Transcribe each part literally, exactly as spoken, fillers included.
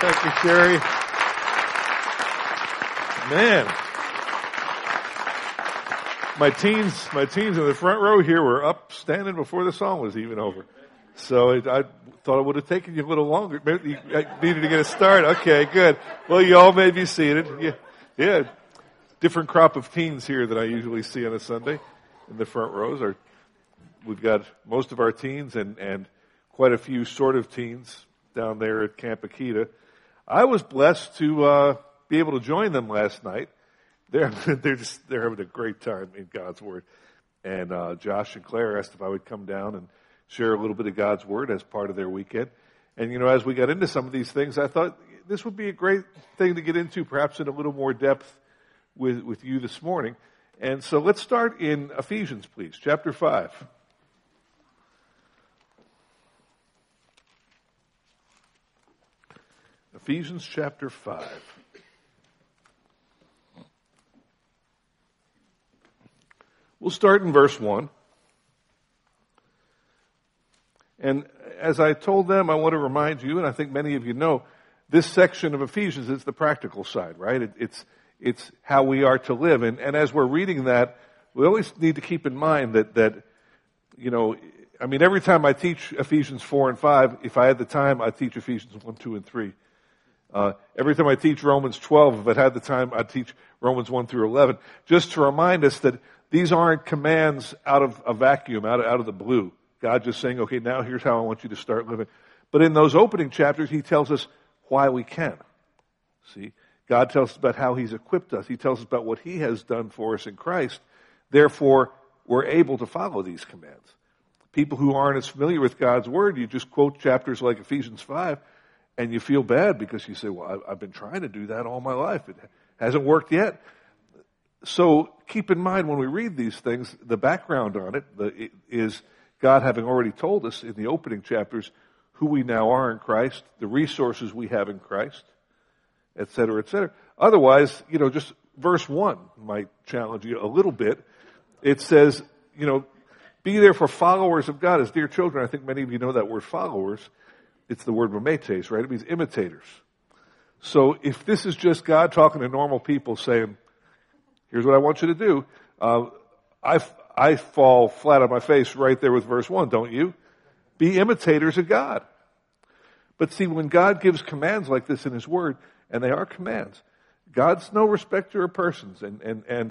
Thank you, Sherry. Man. My teens, my teens in the front row here were up standing before the song was even over. So it, I thought it would have taken you a little longer. Maybe you needed to get a start. Okay, good. Well, you all may be seated. Yeah, yeah. Different crop of teens here than I usually see on a Sunday in the front rows. Our, we've got most of our teens and, and quite a few sort of teens down there at Camp Akita. I was blessed to uh, be able to join them last night. They're they're just they're having a great time in God's Word, and uh, Josh and Claire asked if I would come down and share a little bit of God's Word as part of their weekend. And you know, as we got into some of these things, I thought this would be a great thing to get into, perhaps in a little more depth with with you this morning. And so let's start in Ephesians, please, chapter five. Ephesians chapter five. We'll start in verse one. And as I told them, I want to remind you, and I think many of you know, this section of Ephesians is the practical side, right? It, it's it's how we are to live. And, and as we're reading that, we always need to keep in mind that, that, you know, I mean, every time I teach Ephesians four and five, if I had the time, I'd teach Ephesians one, two, and three. Uh, every time I teach Romans twelve, if I had the time, I'd teach Romans one through eleven, just to remind us that these aren't commands out of a vacuum, out of, out of the blue. God just saying, okay, now here's how I want you to start living. But in those opening chapters, he tells us why we can. See, God tells us about how he's equipped us. He tells us about what he has done for us in Christ. Therefore, we're able to follow these commands. People who aren't as familiar with God's Word, you just quote chapters like Ephesians five, and you feel bad because you say, well, I've been trying to do that all my life. It hasn't worked yet. So keep in mind when we read these things, the background on it, the, it is God having already told us in the opening chapters who we now are in Christ, the resources we have in Christ, et cetera, et cetera. Otherwise, you know, just verse one might challenge you a little bit. It says, you know, be therefore followers of God as dear children. I think many of you know that word followers. It's the word mimetes, right? It means imitators. So if this is just God talking to normal people saying, here's what I want you to do. Uh, I, I fall flat on my face right there with verse one, don't you? Be imitators of God. But see, when God gives commands like this in his word, and they are commands, God's no respecter of persons. And, and, and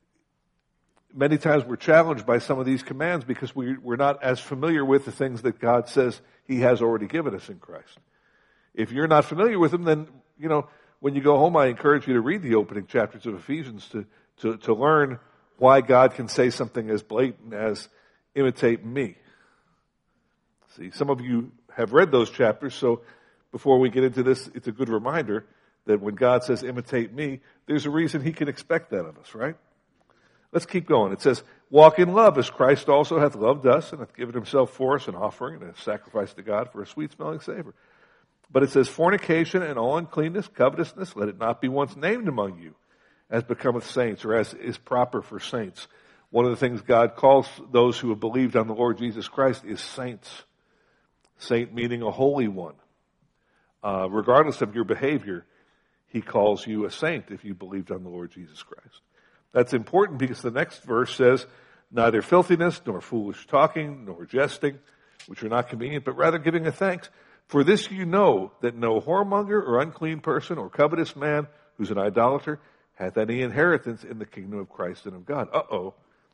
many times we're challenged by some of these commands because we, we're not as familiar with the things that God says he has already given us in Christ. If you're not familiar with them, then, you know, when you go home, I encourage you to read the opening chapters of Ephesians to, to, to learn why God can say something as blatant as imitate me. See, some of you have read those chapters, so before we get into this, it's a good reminder that when God says imitate me, there's a reason he can expect that of us, right? Let's keep going. It says, walk in love as Christ also hath loved us and hath given himself for us an offering and a sacrifice to God for a sweet-smelling savor. But it says, fornication and all uncleanness, covetousness, let it not be once named among you, as becometh saints, or as is proper for saints. One of the things God calls those who have believed on the Lord Jesus Christ is saints. Saint meaning a holy one. Uh, regardless of your behavior, he calls you a saint if you believed on the Lord Jesus Christ. That's important because the next verse says, neither filthiness, nor foolish talking, nor jesting, which are not convenient, but rather giving a thanks. For this you know, that no whoremonger or unclean person or covetous man who's an idolater hath any inheritance in the kingdom of Christ and of God. Uh-oh.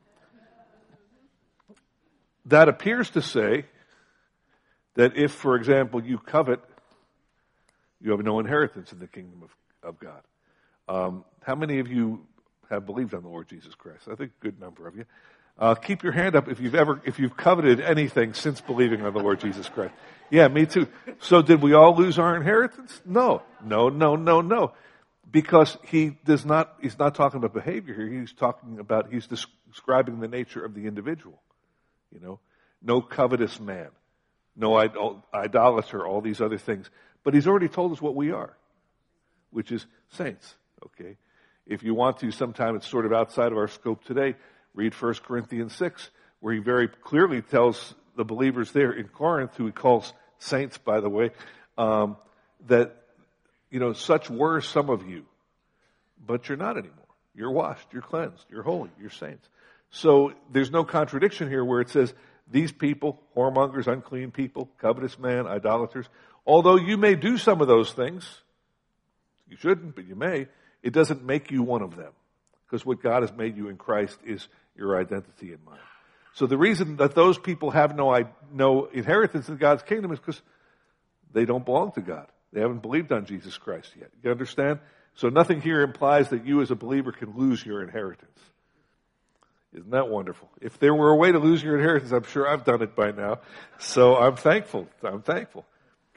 That appears to say that if, for example, you covet, you have no inheritance in the kingdom of, of God. Um, how many of you have believed on the Lord Jesus Christ? I think a good number of you. Uh, keep your hand up if you've ever, if you've coveted anything since believing on the Lord Jesus Christ. Yeah, me too. So did we all lose our inheritance? No, no, no, no, no. Because he does not, he's not talking about behavior here. He's talking about, he's describing the nature of the individual. You know, no covetous man, no idolater, all these other things. But he's already told us what we are, which is saints, okay? If you want to, sometime it's sort of outside of our scope today, read First Corinthians six, where he very clearly tells the believers there in Corinth, who he calls saints, by the way, um, that you know, such were some of you, but you're not anymore. You're washed, you're cleansed, you're holy, you're saints. So there's no contradiction here where it says, these people, whoremongers, unclean people, covetous man, idolaters, although you may do some of those things, you shouldn't, but you may, it doesn't make you one of them. Because what God has made you in Christ is your identity in mind. So the reason that those people have no, no inheritance in God's kingdom is because they don't belong to God. They haven't believed on Jesus Christ yet. You understand? So nothing here implies that you as a believer can lose your inheritance. Isn't that wonderful? If there were a way to lose your inheritance, I'm sure I've done it by now. So I'm thankful. I'm thankful.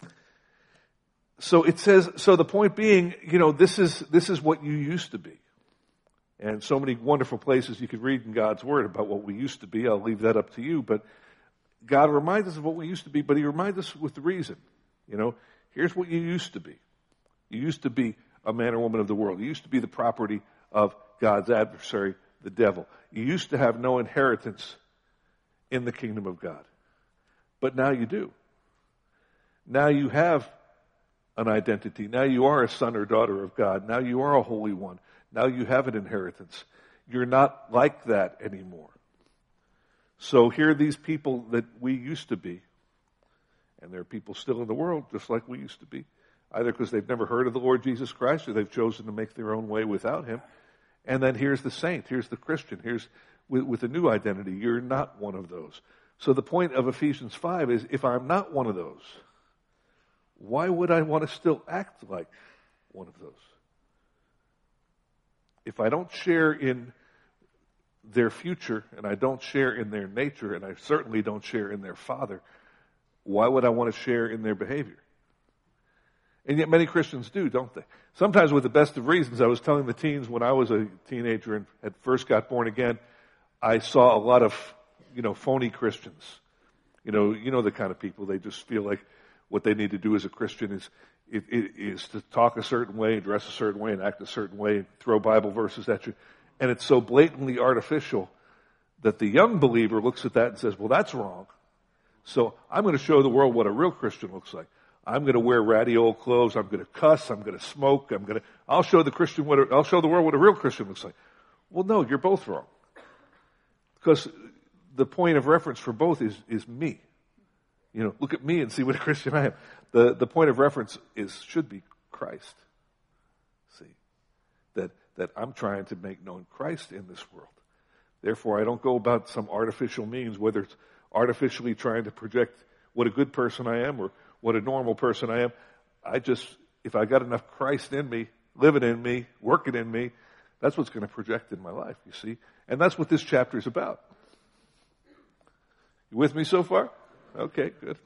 So it says, so the point being, you know, this is, this is what you used to be. And so many wonderful places you could read in God's Word about what we used to be. I'll leave that up to you. But God reminds us of what we used to be, but He reminds us with the reason. You know, here's what you used to be. You used to be a man or woman of the world. You used to be the property of God's adversary, the devil. You used to have no inheritance in the kingdom of God. But now you do. Now you have an identity. Now you are a son or daughter of God. Now you are a holy one. Now you have an inheritance. You're not like that anymore. So here are these people that we used to be. And there are people still in the world just like we used to be. Either because they've never heard of the Lord Jesus Christ or they've chosen to make their own way without Him. And then here's the saint, here's the Christian, here's with, with a new identity. You're not one of those. So the point of Ephesians five is, if I'm not one of those, why would I want to still act like one of those? If I don't share in their future, and I don't share in their nature, and I certainly don't share in their Father, why would I want to share in their behavior? And yet many Christians do, don't they? Sometimes with the best of reasons. I was telling the teens when I was a teenager and had first got born again, I saw a lot of, you know, phony Christians. You know, you know the kind of people, they just feel like what they need to do as a Christian is it, it, is to talk a certain way, dress a certain way, and act a certain way, and throw Bible verses at you. And it's so blatantly artificial that the young believer looks at that and says, well, that's wrong. So I'm going to show the world what a real Christian looks like. I'm going to wear ratty old clothes. I'm going to cuss. I'm going to smoke. I'm going to, I'll show the Christian what, a, I'll show the world what a real Christian looks like. Well, no, you're both wrong. Because the point of reference for both is, is me. You know, look at me and see what a Christian I am. The, the point of reference is, should be Christ. See, that, that I'm trying to make known Christ in this world. Therefore, I don't go about some artificial means, whether it's artificially trying to project what a good person I am or what a normal person I am. I just, if I got enough Christ in me, living in me, working in me, that's what's going to project in my life, you see. And that's what this chapter is about. You with me so far? Okay, good.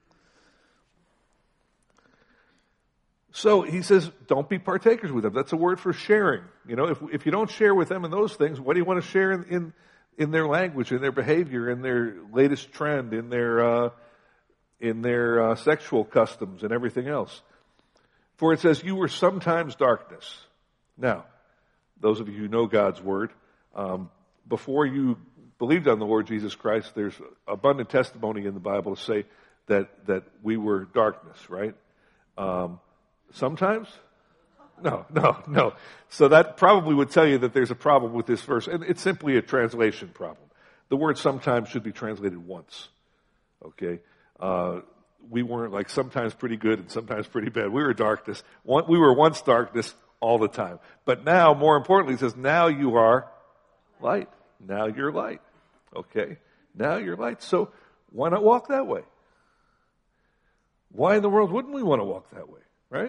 So he says, don't be partakers with them. That's a word for sharing. You know, if if you don't share with them in those things, what do you want to share in in, in their language, in their behavior, in their latest trend, in their uh, in their uh, sexual customs and everything else? For it says, you were sometimes darkness. Now, those of you who know God's Word, um, before you believed on the Lord Jesus Christ, there's abundant testimony in the Bible to say that, that we were darkness, right? Um, sometimes? No, no, no. So that probably would tell you that there's a problem with this verse, and it's simply a translation problem. The word sometimes should be translated once, okay? Uh, we weren't like sometimes pretty good and sometimes pretty bad. We were darkness. One, we were once darkness all the time. But now, more importantly, it says, now you are light. Now you're light. Okay? Now you're light. So why not walk that way? Why in the world wouldn't we want to walk that way? Right?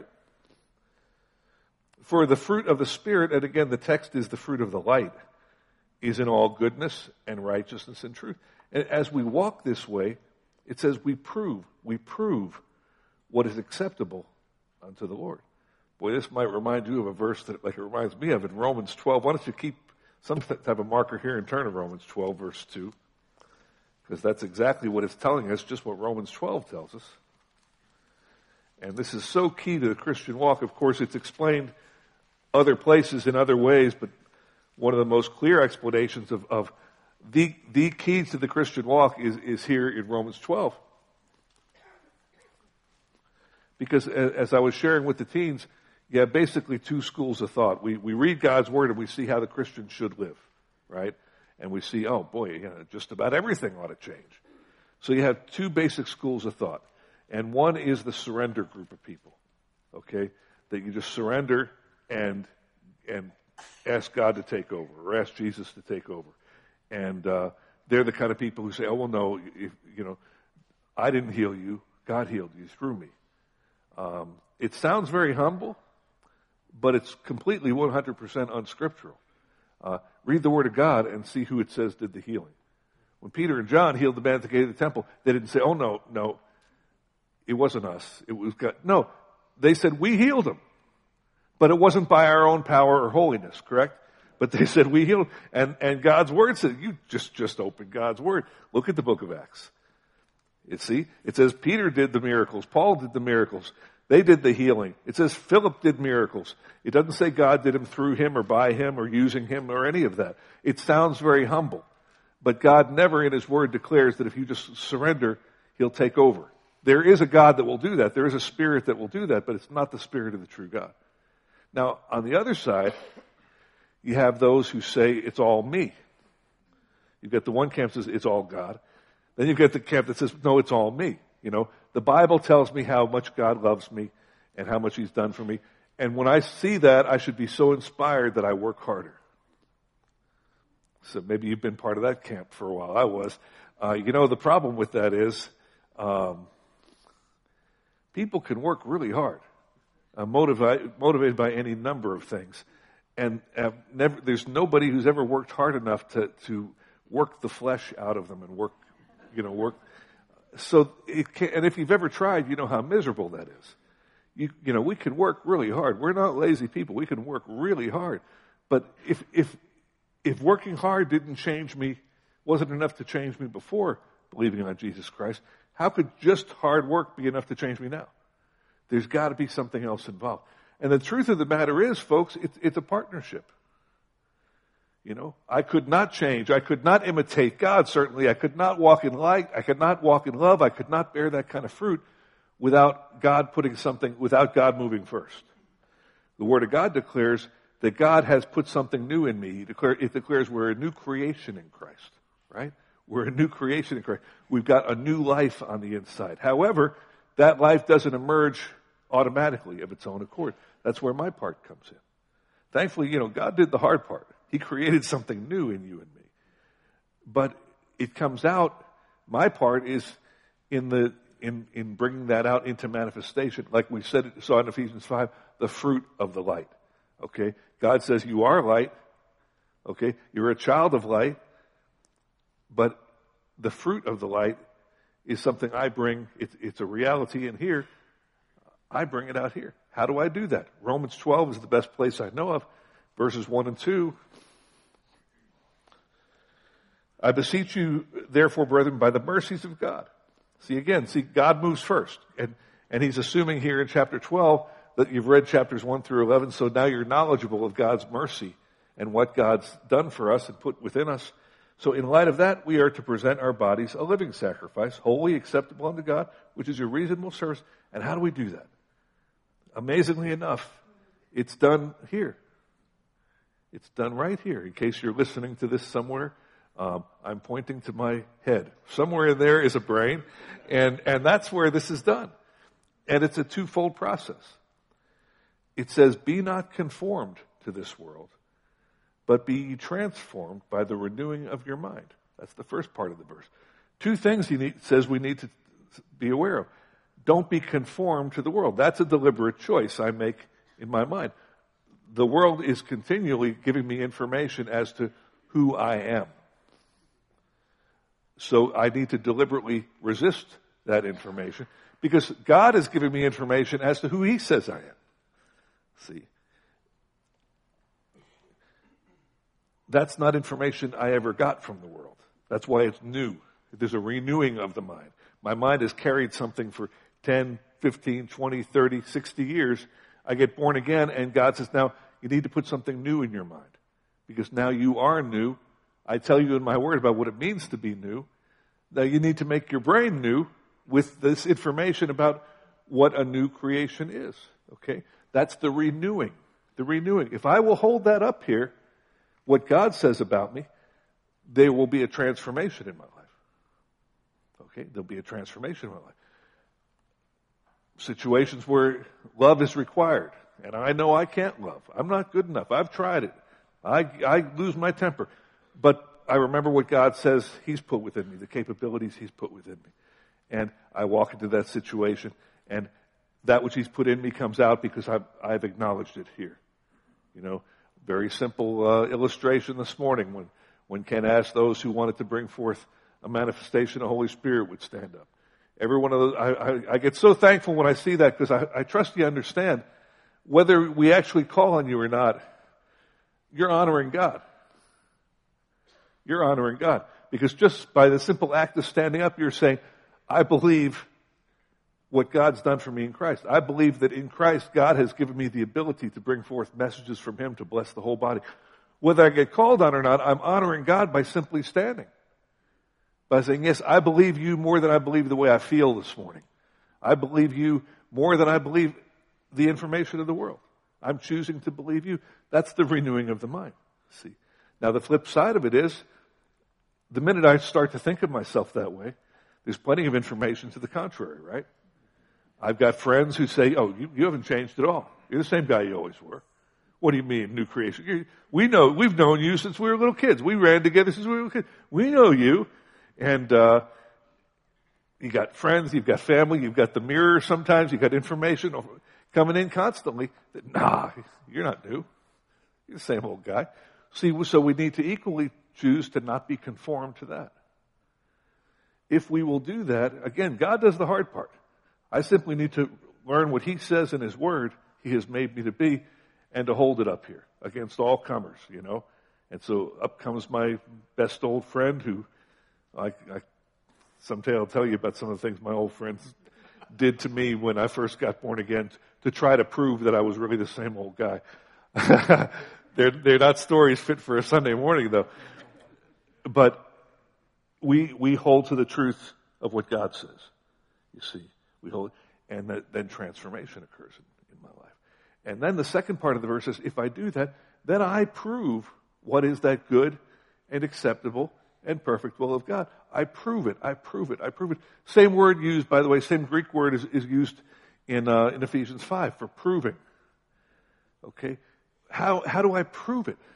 For the fruit of the Spirit, and again, the text is the fruit of the light, is in all goodness and righteousness and truth. And as we walk this way, it says we prove, we prove what is acceptable unto the Lord. Boy, this might remind you of a verse that, like it reminds me of in Romans twelve. Why don't you keep some type of marker here and turn to Romans twelve, verse two? Because that's exactly what it's telling us, just what Romans twelve tells us. And this is so key to the Christian walk. Of course, it's explained other places in other ways, but one of the most clear explanations of, of the, the key to the Christian walk is, is here in Romans twelve. Because as I was sharing with the teens, you have basically two schools of thought. We, we read God's Word and we see how the Christian should live, right? And we see, oh boy, you know, just about everything ought to change. So you have two basic schools of thought. And one is the surrender group of people, okay? That you just surrender and and ask God to take over, or ask Jesus to take over. And uh, they're the kind of people who say, oh, well, no, if, you know, I didn't heal you. God healed you through me. Um, it sounds very humble, but it's completely one hundred percent unscriptural. Uh, read the Word of God and see who it says did the healing. When Peter and John healed the man at the gate of the temple, they didn't say, oh, no, no, it wasn't us. It was God. No, they said, we healed him. But it wasn't by our own power or holiness, correct? But they said, we healed him. And, and God's Word said, you just, just open God's Word. Look at the book of Acts. You see, it says Peter did the miracles. Paul did the miracles. They did the healing. It says Philip did miracles. It doesn't say God did them through him or by him or using him or any of that. It sounds very humble. But God never in his word declares that if you just surrender, he'll take over. There is a God that will do that. There is a spirit that will do that, but it's not the spirit of the true God. Now, on the other side, you have those who say it's all me. You've got the one camp that says it's all God. Then you've got the camp that says, no, it's all me. You know, the Bible tells me how much God loves me and how much he's done for me. And when I see that, I should be so inspired that I work harder. So maybe you've been part of that camp for a while. I was. Uh, you know, the problem with that is um, people can work really hard, uh, motivated, motivated by any number of things. And have never, there's nobody who's ever worked hard enough to, to work the flesh out of them and work, you know, work. So, it can, and if you've ever tried, you know how miserable that is. You, you know, we can work really hard. We're not lazy people. We can work really hard. But if, if, if working hard didn't change me, wasn't enough to change me before believing on Jesus Christ, how could just hard work be enough to change me now? There's got to be something else involved. And the truth of the matter is, folks, it's, it's a partnership. You know, I could not change. I could not imitate God, certainly. I could not walk in light. I could not walk in love. I could not bear that kind of fruit without God putting something, without God moving first. The Word of God declares that God has put something new in me. He declare, it declares we're a new creation in Christ, right? We're a new creation in Christ. We've got a new life on the inside. However, that life doesn't emerge automatically of its own accord. That's where my part comes in. Thankfully, you know, God did the hard part. He created something new in you and me. But it comes out, my part is in the in, in bringing that out into manifestation. Like we said, saw in Ephesians five, the fruit of the light. Okay? God says you are light. Okay? You're a child of light. But the fruit of the light is something I bring. It's, it's a reality in here. I bring it out here. How do I do that? Romans twelve is the best place I know of. Verses one and two. I beseech you, therefore, brethren, by the mercies of God. See, again, see, God moves first. And, and he's assuming here in chapter twelve that you've read chapters one through eleven, so now you're knowledgeable of God's mercy and what God's done for us and put within us. So in light of that, we are to present our bodies a living sacrifice, wholly acceptable unto God, which is your reasonable service. And how do we do that? Amazingly enough, it's done here. It's done right here. In case you're listening to this somewhere, um, I'm pointing to my head. Somewhere in there is a brain, and, and that's where this is done. And it's a twofold process. It says, be not conformed to this world, but be ye transformed by the renewing of your mind. That's the first part of the verse. Two things he need, says we need to be aware of. Don't be conformed to the world. That's a deliberate choice I make in my mind. The world is continually giving me information as to who I am. So I need to deliberately resist that information because God is giving me information as to who he says I am. See, that's not information I ever got from the world. That's why it's new. There's a renewing of the mind. My mind has carried something for ten, fifteen, twenty, thirty, sixty years. I get born again, and God says, now, you need to put something new in your mind. Because now you are new. I tell you in my word about what it means to be new. Now you need to make your brain new with this information about what a new creation is. Okay? That's the renewing. The renewing. If I will hold that up here, what God says about me, there will be a transformation in my life. Okay? There'll be a transformation in my life. Situations where love is required, and I know I can't love. I'm not good enough. I've tried it. I, I lose my temper. But I remember what God says He's put within me, the capabilities He's put within me. And I walk into that situation, and that which He's put in me comes out because I've, I've acknowledged it here. You know, very simple uh, illustration this morning when, when Ken asked those who wanted to bring forth a manifestation of the Holy Spirit would stand up. Every one of those, I, I, I get so thankful when I see that because I, I trust you understand whether we actually call on you or not, you're honoring God. You're honoring God. Because just by the simple act of standing up, you're saying, I believe what God's done for me in Christ. I believe that in Christ, God has given me the ability to bring forth messages from Him to bless the whole body. Whether I get called on or not, I'm honoring God by simply standing. By saying, yes, I believe you more than I believe the way I feel this morning. I believe you more than I believe the information of the world. I'm choosing to believe you. That's the renewing of the mind. See? Now the flip side of it is, the minute I start to think of myself that way, there's plenty of information to the contrary, right? I've got friends who say, oh, you, you haven't changed at all. You're the same guy you always were. What do you mean, new creation? You're, we know, we've known you since we were little kids. We ran together since we were little kids. We know you. And, uh, you got friends, you've got family, you've got the mirror sometimes, you've got information coming in constantly that, nah, you're not new. You're the same old guy. See, so we need to equally choose to not be conformed to that. If we will do that, again, God does the hard part. I simply need to learn what He says in His Word He has made me to be and to hold it up here against all comers, you know. And so up comes my best old friend who I, I someday I'll tell you about some of the things my old friends did to me when I first got born again to try to prove that I was really the same old guy. they're, they're not stories fit for a Sunday morning, though. But we we hold to the truth of what God says. You see, we hold, and that, then transformation occurs in, in my life. And then the second part of the verse is, if I do that, then I prove what is that good and acceptable and perfect will of God. I prove it. I prove it. I prove it. Same word used, by the way, same Greek word is, is used in uh, in Ephesians five for proving. Okay, how how do I prove it?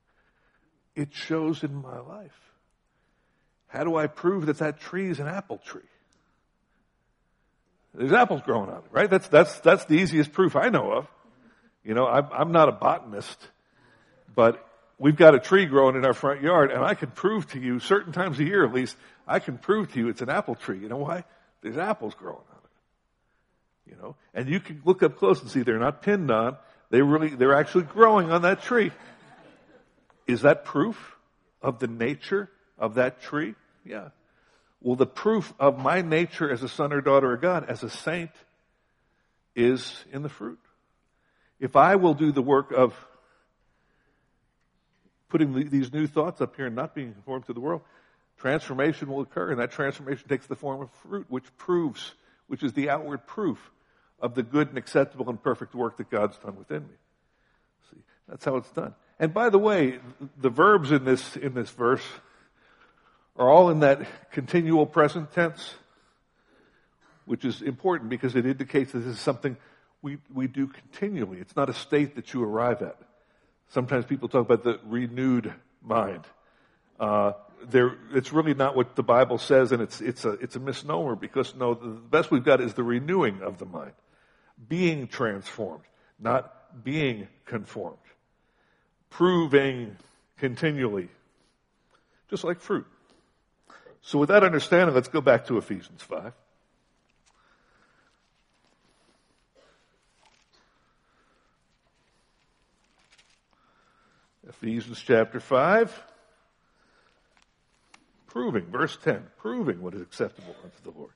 It shows in my life. How do I prove that that tree is an apple tree? There's apples growing on it, right? That's that's that's the easiest proof I know of. You know, I'm, I'm not a botanist, but we've got a tree growing in our front yard, and I can prove to you, certain times a year at least, I can prove to you it's an apple tree. You know why? There's apples growing on it. You know, and you can look up close and see they're not pinned on. They really, they're actually growing on that tree. Is that proof of the nature of that tree? Yeah. Well, the proof of my nature as a son or daughter of God, as a saint, is in the fruit. If I will do the work of putting these new thoughts up here and not being conformed to the world, transformation will occur, and that transformation takes the form of fruit, which proves, which is the outward proof of the good and acceptable and perfect work that God's done within me. See, that's how it's done. And by the way, the verbs in this in this verse are all in that continual present tense, which is important because it indicates that this is something we, we do continually. It's not a state that you arrive at. Sometimes people talk about the renewed mind. Uh, there, it's really not what the Bible says, and it's it's a it's a misnomer because no, the best we've got is the renewing of the mind, being transformed, not being conformed, proving continually, just like fruit. So with that understanding, let's go back to Ephesians five. Ephesians chapter five, proving, verse ten, proving what is acceptable unto the Lord.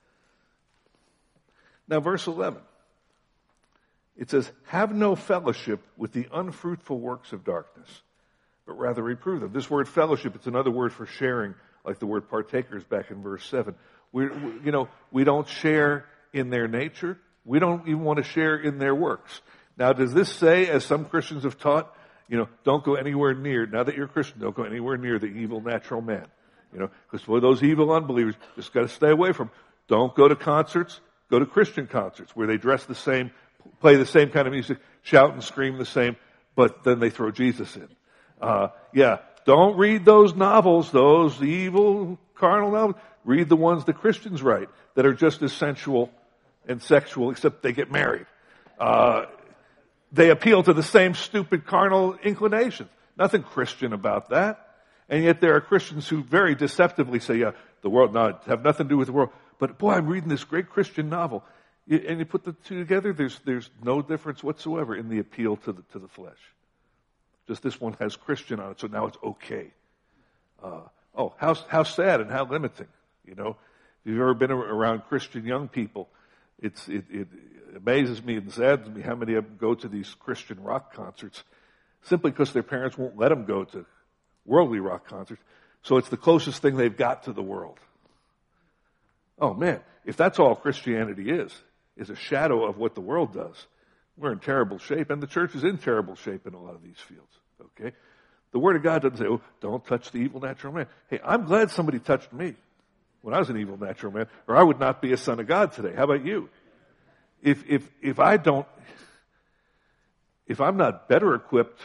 Now verse eleven, it says, have no fellowship with the unfruitful works of darkness, but rather reprove them. This word fellowship, it's another word for sharing, like the word partakers back in verse seven. We, we, you know, we don't share in their nature. We don't even want to share in their works. Now, does this say, as some Christians have taught, you know, don't go anywhere near, now that you're a Christian, don't go anywhere near the evil natural man. You know, because for those evil unbelievers, just got to stay away from them. Don't go to concerts, go to Christian concerts where they dress the same, play the same kind of music, shout and scream the same, but then they throw Jesus in. Uh, yeah, don't read those novels, those evil carnal novels. Read the ones the Christians write that are just as sensual and sexual, except they get married. Uh, they appeal to the same stupid carnal inclinations. Nothing Christian about that. And yet there are Christians who very deceptively say, yeah, the world, no, have nothing to do with the world. But boy, I'm reading this great Christian novel. And you put the two together, there's, there's no difference whatsoever in the appeal to the, to the flesh. Just this one has Christian on it, so now it's okay. Uh, oh, how, how sad and how limiting, you know. If you've ever been around Christian young people, it's, it, it amazes me and saddens me how many of them go to these Christian rock concerts simply because their parents won't let them go to worldly rock concerts. So it's the closest thing they've got to the world. Oh man, if that's all Christianity is, is a shadow of what the world does, we're in terrible shape, and the church is in terrible shape in a lot of these fields. Okay? The Word of God doesn't say, oh, don't touch the evil natural man. Hey, I'm glad somebody touched me when I was an evil natural man, or I would not be a son of God today. How about you? If, if, if I don't, if I'm not better equipped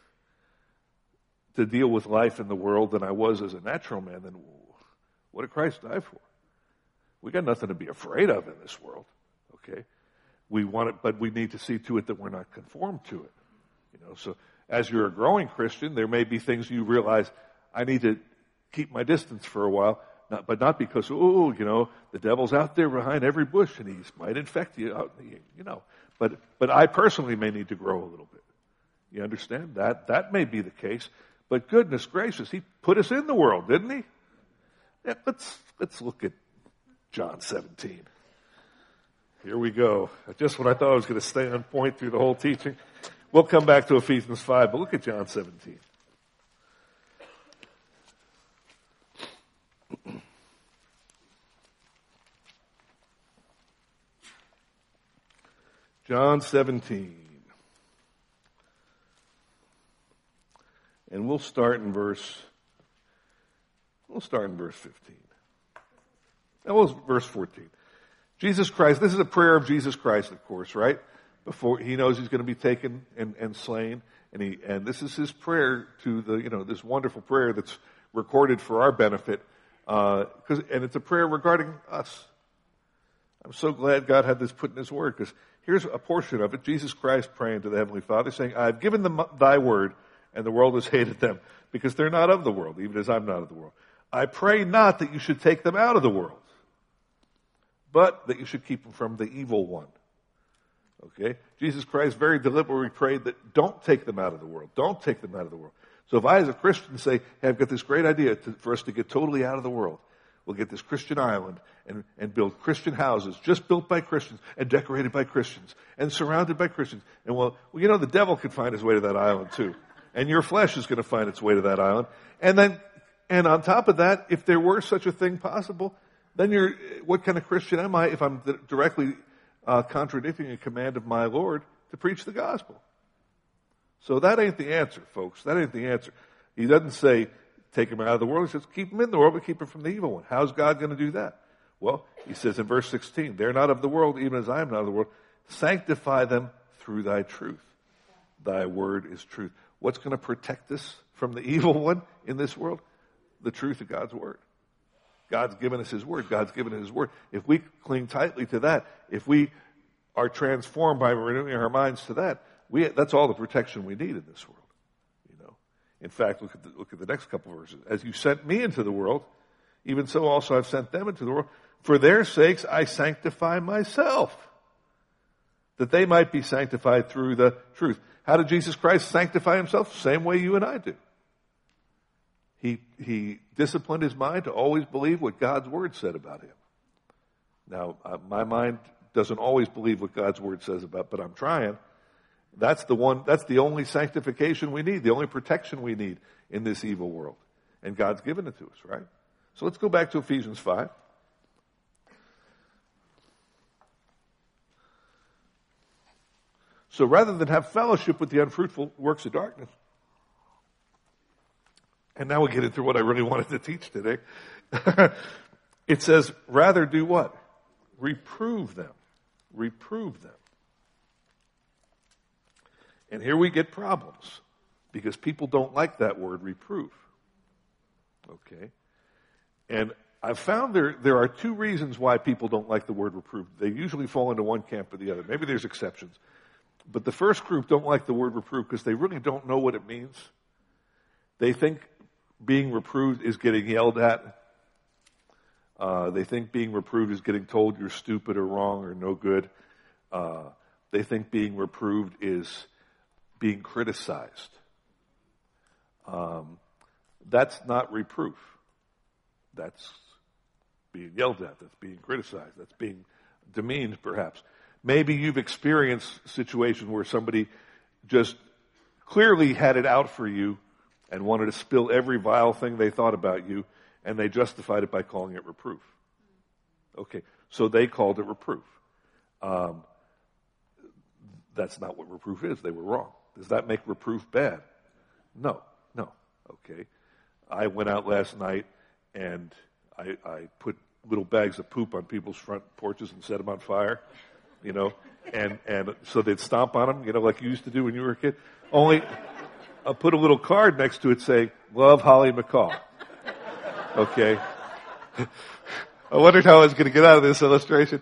to deal with life in the world than I was as a natural man, then what did Christ die for? We got nothing to be afraid of in this world. Okay? We want it, but we need to see to it that we're not conformed to it. You know, so as you're a growing Christian, there may be things you realize, I need to keep my distance for a while, not, but not because, oh, you know, the devil's out there behind every bush and he might infect you, you know. But, but I personally may need to grow a little bit. You understand? That, that may be the case. But goodness gracious, he put us in the world, didn't he? Yeah, let's, let's look at John seventeen. Here we go. Just when I thought I was going to stay on point through the whole teaching. We'll come back to Ephesians five, but look at John seventeen. John seventeen. And we'll start in verse, we'll start in verse fifteen. That was verse fourteen. Jesus Christ, this is a prayer of Jesus Christ, of course, right? Before he knows he's going to be taken and, and slain. And he, and this is his prayer to the, you know, this wonderful prayer that's recorded for our benefit. Uh, cause, and it's a prayer regarding us. I'm so glad God had this put in his word, because here's a portion of it. Jesus Christ praying to the Heavenly Father, saying, I've given them thy word, and the world has hated them, because they're not of the world, even as I'm not of the world. I pray not that you should take them out of the world, but that you should keep them from the evil one. Okay? Jesus Christ very deliberately prayed that don't take them out of the world. Don't take them out of the world. So if I as a Christian say, hey, I've got this great idea to, for us to get totally out of the world, we'll get this Christian island and, and build Christian houses just built by Christians and decorated by Christians and surrounded by Christians. And well, well you know, the devil could find his way to that island too. And your flesh is going to find its way to that island. And then, and on top of that, if there were such a thing possible, then you're, what kind of Christian am I if I'm directly uh, contradicting a command of my Lord to preach the gospel? So that ain't the answer, folks. That ain't the answer. He doesn't say, take them out of the world. He says, keep them in the world, but keep them from the evil one. How's God going to do that? Well, he says in verse sixteen, they're not of the world, even as I am not of the world. Sanctify them through thy truth. Thy word is truth. What's going to protect us from the evil one in this world? The truth of God's word. God's given us his word. God's given us his word. If we cling tightly to that, if we are transformed by renewing our minds to that, we, that's all the protection we need in this world. You know. In fact, look at the, look at the next couple of verses. As you sent me into the world, even so also I've sent them into the world. For their sakes I sanctify myself, that they might be sanctified through the truth. How did Jesus Christ sanctify himself? Same way you and I do. He, he disciplined his mind to always believe what God's word said about him. Now, uh, my mind doesn't always believe what God's word says about, but I'm trying. That's the one, that's the only sanctification we need, the only protection we need in this evil world. And God's given it to us, right? So let's go back to Ephesians five. So rather than have fellowship with the unfruitful works of darkness, and now we get into what I really wanted to teach today, it says, rather do what? Reprove them. Reprove them. And here we get problems, because people don't like that word, reprove. Okay? And I've found there, there are two reasons why people don't like the word reprove. They usually fall into one camp or the other. Maybe there's exceptions. But the first group don't like the word reprove because they really don't know what it means. They think being reproved is getting yelled at. Uh, they think being reproved is getting told you're stupid or wrong or no good. Uh, they think being reproved is being criticized. Um, that's not reproof. That's being yelled at. That's being criticized. That's being demeaned, perhaps. Maybe you've experienced a situation where somebody just clearly had it out for you and wanted to spill every vile thing they thought about you, and they justified it by calling it reproof. Okay, so they called it reproof. Um, that's not what reproof is. They were wrong. Does that make reproof bad? No, no. Okay. I went out last night and I, I put little bags of poop on people's front porches and set them on fire, you know, and, and so they'd stomp on them, you know, like you used to do when you were a kid. Only I put a little card next to it saying, "Love, Holly McCall." Okay. I wondered how I was going to get out of this illustration.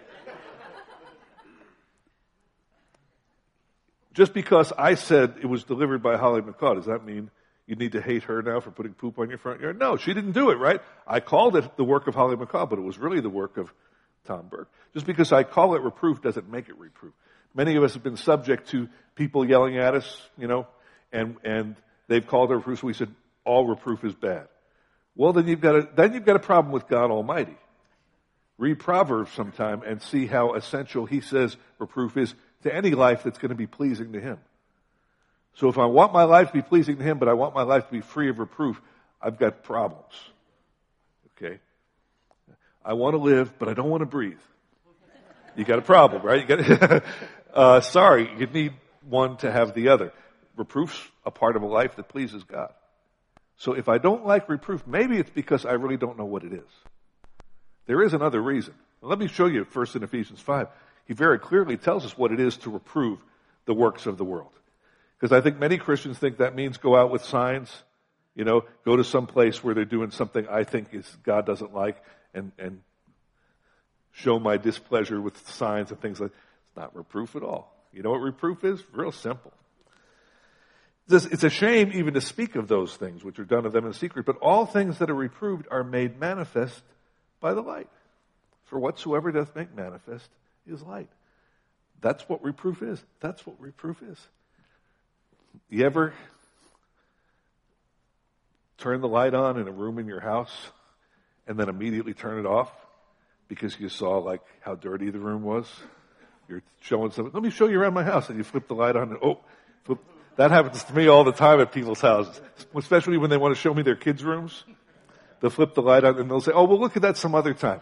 Just because I said it was delivered by Holly McCall, does that mean you need to hate her now for putting poop on your front yard? No, she didn't do it, right? I called it the work of Holly McCall, but it was really the work of Tom Burke. Just because I call it reproof doesn't make it reproof. Many of us have been subject to people yelling at us, you know, and, and they've called it reproof, so we said all reproof is bad. Well, then you've got a, then you've got a problem with God Almighty. Read Proverbs sometime and see how essential he says reproof is to any life that's going to be pleasing to him. So if I want my life to be pleasing to him, but I want my life to be free of reproof, I've got problems. Okay? I want to live, but I don't want to breathe. You got a problem, right? You got uh, sorry, you need one to have the other. Reproof's a part of a life that pleases God. So if I don't like reproof, maybe it's because I really don't know what it is. There is another reason. Well, let me show you first in Ephesians five. He very clearly tells us what it is to reprove the works of the world. Because I think many Christians think that means go out with signs, you know, go to some place where they're doing something I think is God doesn't like and, and show my displeasure with signs and things like that. It's not reproof at all. You know what reproof is? Real simple. It's a shame even to speak of those things which are done of them in secret, but all things that are reproved are made manifest by the light. For whatsoever doth make manifest is light. That's what reproof is. That's what reproof is. You ever turn the light on in a room in your house and then immediately turn it off because you saw like how dirty the room was? You're showing something. Let me show you around my house, and you flip the light on and oh, flip. That happens to me all the time at people's houses, especially when they want to show me their kids' rooms. They'll flip the light on and they'll say, "Oh, well, look at that some other time."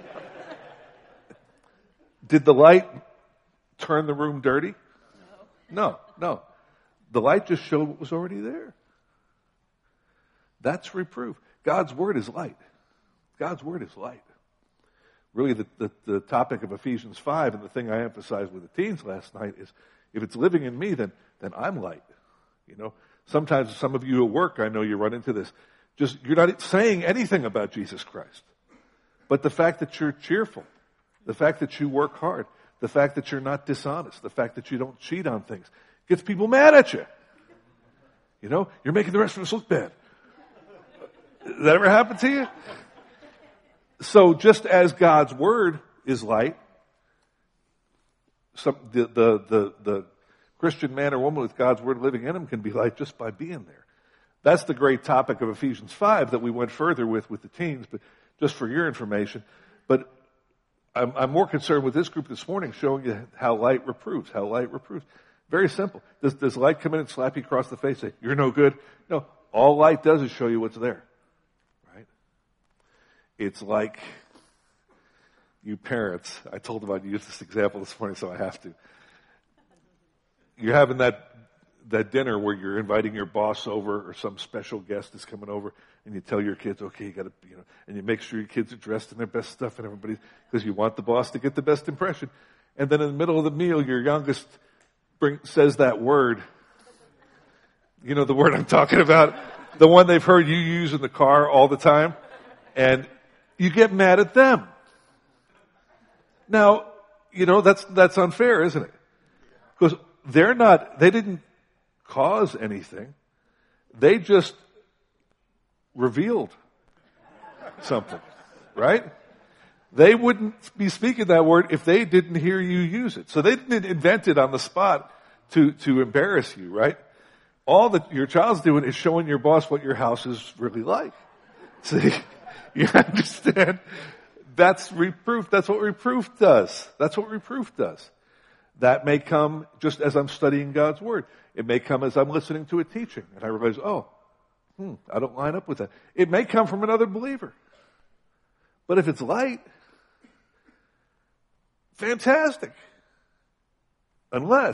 Did the light turn the room dirty? No, no. The light just showed what was already there. That's reproof. God's word is light. God's word is light. Really, the, the, the topic of Ephesians five and the thing I emphasized with the teens last night is, if it's living in me, then, then I'm light. You know, sometimes some of you at work, I know you run into this. Just, you're not saying anything about Jesus Christ. But the fact that you're cheerful, the fact that you work hard, the fact that you're not dishonest, the fact that you don't cheat on things, gets people mad at you. You know, you're making the rest of us look bad. Does that ever happen to you? So just as God's word is light, some, the, the, the, the Christian man or woman with God's word living in him can be light just by being there. That's the great topic of Ephesians five that we went further with with the teens, but just for your information. But I'm, I'm more concerned with this group this morning, showing you how light reproves, how light reproves. Very simple. Does, does light come in and slap you across the face and say, "You're no good"? No. All light does is show you what's there. Right? It's like you parents. I told them I'd use this example this morning, so I have to. you're having that that dinner where you're inviting your boss over or some special guest is coming over, and you tell your kids, okay, you got to, you know, and you make sure your kids are dressed in their best stuff and everybody, because you want the boss to get the best impression. And then in the middle of the meal, your youngest bring, says that word. You know the word I'm talking about? The one they've heard you use in the car all the time. And you get mad at them. Now, you know, that's, that's unfair, isn't it? Because they're not, they didn't cause anything. They just revealed something, right? They wouldn't be speaking that word if they didn't hear you use it. So they didn't invent it on the spot to, to embarrass you, right? All that your child's doing is showing your boss what your house is really like. See, you understand? That's reproof. That's what reproof does. That's what reproof does. That may come just as I'm studying God's Word. It may come as I'm listening to a teaching, and I realize, oh, hmm, I don't line up with that. It may come from another believer. But if it's light, fantastic. Unless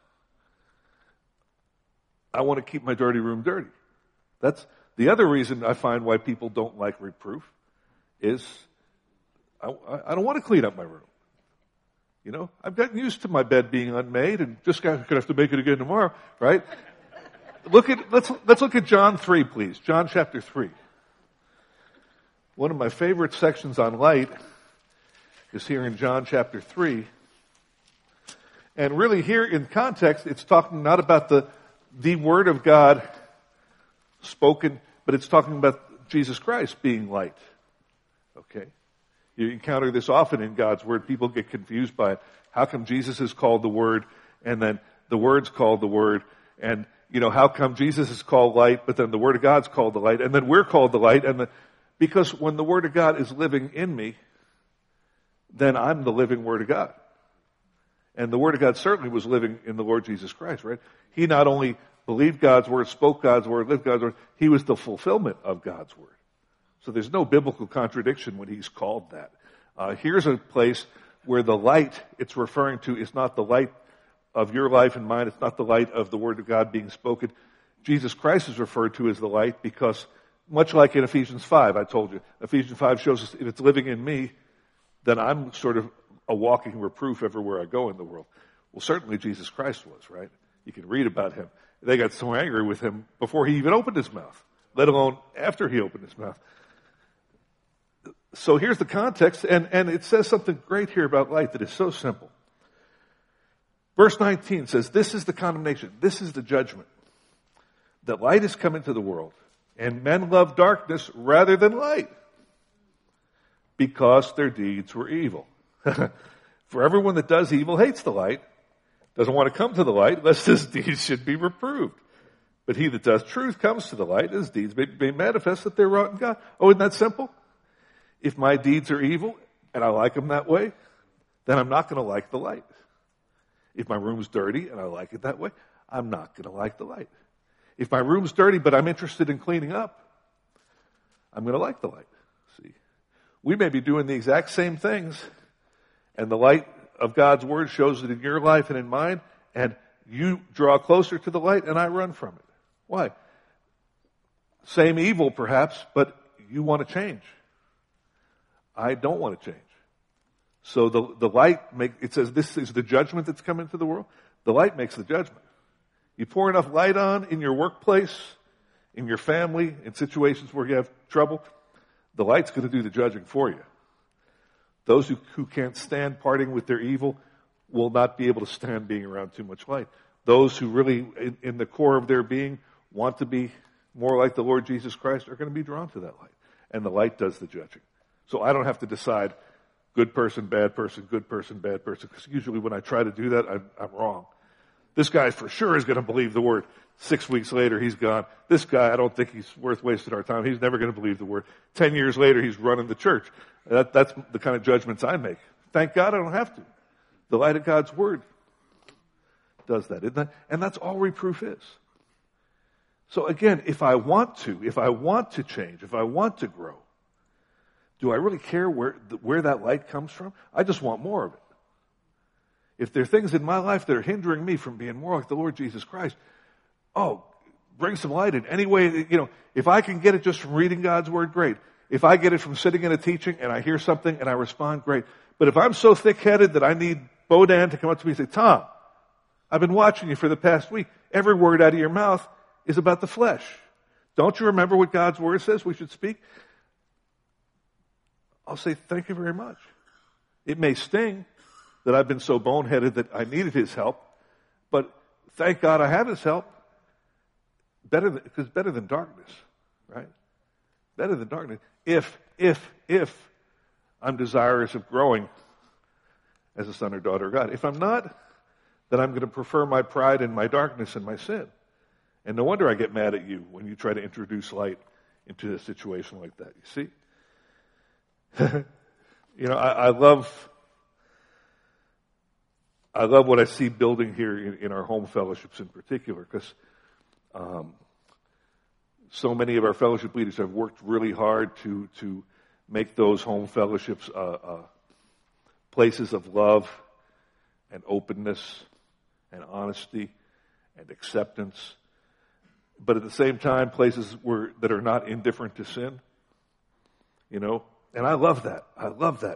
I want to keep my dirty room dirty. That's the other reason I find why people don't like reproof is I, I don't want to clean up my room. You know, I've gotten used to my bed being unmade, and just going to have to make it again tomorrow, right? Look at let's let's look at John three, please. John chapter three. One of my favorite sections on light is here in John chapter three, and really here in context, it's talking not about the the Word of God spoken, but it's talking about Jesus Christ being light. Okay. You encounter this often in God's Word. People get confused by it. How come Jesus is called the Word, and then the Word's called the Word? And, you know, how come Jesus is called light, but then the Word of God's called the light, and then we're called the light? And the, because when the Word of God is living in me, then I'm the living Word of God. And the Word of God certainly was living in the Lord Jesus Christ, right? He not only believed God's Word, spoke God's Word, lived God's Word, he was the fulfillment of God's Word. So there's no biblical contradiction when he's called that. Uh, here's a place where the light it's referring to is not the light of your life and mine. It's not the light of the Word of God being spoken. Jesus Christ is referred to as the light because, much like in Ephesians five, I told you, Ephesians five shows us if it's living in me, then I'm sort of a walking reproof everywhere I go in the world. Well, certainly Jesus Christ was, right? You can read about him. They got so angry with him before he even opened his mouth, let alone after he opened his mouth. So here's the context, and, and it says something great here about light that is so simple. Verse nineteen says, this is the condemnation, this is the judgment, that light has come into the world, and men love darkness rather than light, because their deeds were evil. For everyone that does evil hates the light, doesn't want to come to the light, lest his deeds should be reproved. But he that does truth comes to the light, his deeds may, may manifest that they're wrought in God. Oh, isn't that simple? If my deeds are evil, and I like them that way, then I'm not going to like the light. If my room's dirty, and I like it that way, I'm not going to like the light. If my room's dirty, but I'm interested in cleaning up, I'm going to like the light. See, we may be doing the exact same things, and the light of God's Word shows it in your life and in mine, and you draw closer to the light, and I run from it. Why? Same evil, perhaps, but you want to change. I don't want to change. So the, the light, make, it says this is the judgment that's come into the world. The light makes the judgment. You pour enough light on in your workplace, in your family, in situations where you have trouble, the light's going to do the judging for you. Those who, who can't stand parting with their evil will not be able to stand being around too much light. Those who really, in, in the core of their being, want to be more like the Lord Jesus Christ are going to be drawn to that light. And the light does the judging. So I don't have to decide good person, bad person, good person, bad person, because usually when I try to do that, I'm, I'm wrong. This guy for sure is going to believe the Word. Six weeks later, he's gone. This guy, I don't think he's worth wasting our time. He's never going to believe the Word. Ten years later, he's running the church. That, that's the kind of judgments I make. Thank God I don't have to. The light of God's Word does that, isn't that? And that's all reproof is. So again, if I want to, if I want to change, if I want to grow, do I really care where, where that light comes from? I just want more of it. If there are things in my life that are hindering me from being more like the Lord Jesus Christ, oh, bring some light in any way. You know, if I can get it just from reading God's Word, great. If I get it from sitting in a teaching and I hear something and I respond, great. But if I'm so thick-headed that I need Bodan to come up to me and say, Tom, I've been watching you for the past week. Every word out of your mouth is about the flesh. Don't you remember what God's Word says we should speak? I'll say, thank you very much. It may sting that I've been so boneheaded that I needed his help, but thank God I have his help. Better than, because better than darkness, right? Better than darkness. If, if, if I'm desirous of growing as a son or daughter of God. If I'm not, then I'm going to prefer my pride and my darkness and my sin. And no wonder I get mad at you when you try to introduce light into a situation like that. You see? you know, I, I love... I love what I see building here in, in our home fellowships in particular, because um, so many of our fellowship leaders have worked really hard to to make those home fellowships uh, uh, places of love and openness and honesty and acceptance, but at the same time, places where that are not indifferent to sin. You know, and I love that. I love that.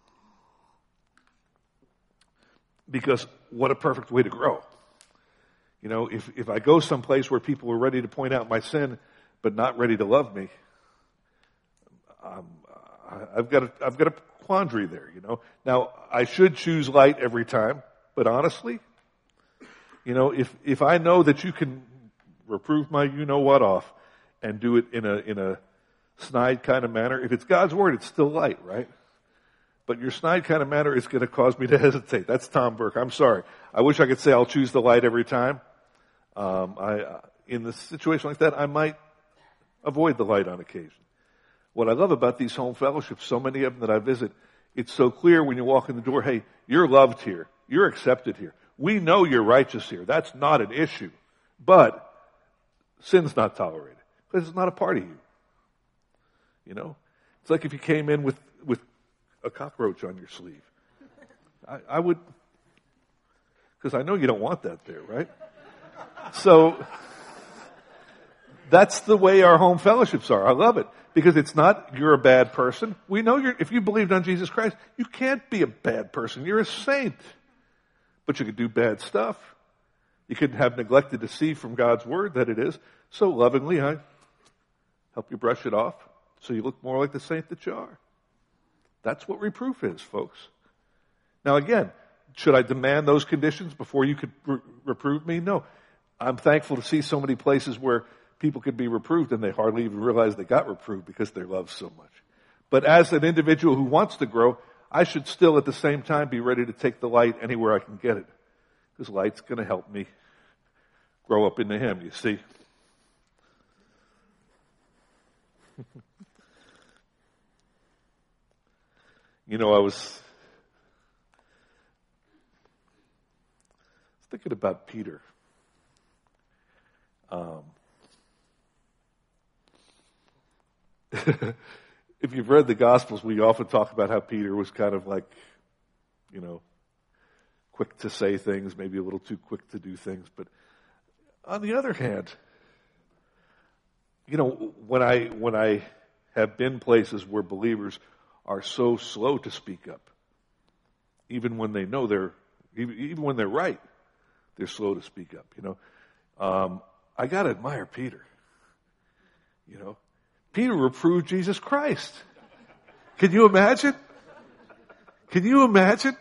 Because what a perfect way to grow. You know, if, if I go someplace where people are ready to point out my sin, but not ready to love me, um, I've got a, I've got a quandary there, you know. Now, I should choose light every time, but honestly, you know, if, if I know that you can reprove my you-know-what off and do it in a, in a snide kind of manner, if it's God's Word, it's still light, right? But your snide kind of manner is going to cause me to hesitate. That's Tom Burke. I'm sorry. I wish I could say I'll choose the light every time. Um, I, uh, in a situation like that, I might avoid the light on occasion. What I love about these home fellowships, so many of them that I visit, it's so clear when you walk in the door, hey, you're loved here. You're accepted here. We know you're righteous here. That's not an issue. But sin's not tolerated because it's not a part of you. You know? It's like if you came in with, with a cockroach on your sleeve. I, I would, because I know you don't want that there, right? So, that's the way our home fellowships are. I love it. Because it's not, you're a bad person. We know you're, if you believed on Jesus Christ, you can't be a bad person. You're a saint. But you could do bad stuff. You could have neglected to see from God's Word that it is. So lovingly, I help you brush it off so you look more like the saint that you are. That's what reproof is, folks. Now again, should I demand those conditions before you could re- reprove me? No. I'm thankful to see so many places where people could be reproved and they hardly even realize they got reproved because they're loved so much. But as an individual who wants to grow, I should still at the same time be ready to take the light anywhere I can get it. Because light's going to help me grow up into Him, you see. You know, I was thinking about Peter. Um, if you've read the Gospels, we often talk about how Peter was kind of like, you know, quick to say things, maybe a little too quick to do things. But on the other hand, you know, when I when I have been places where believers are so slow to speak up, even when they know they're, even, even when they're right, they're slow to speak up. You know, um, I gotta admire Peter. You know, Peter reproved Jesus Christ. Can you imagine? Can you imagine?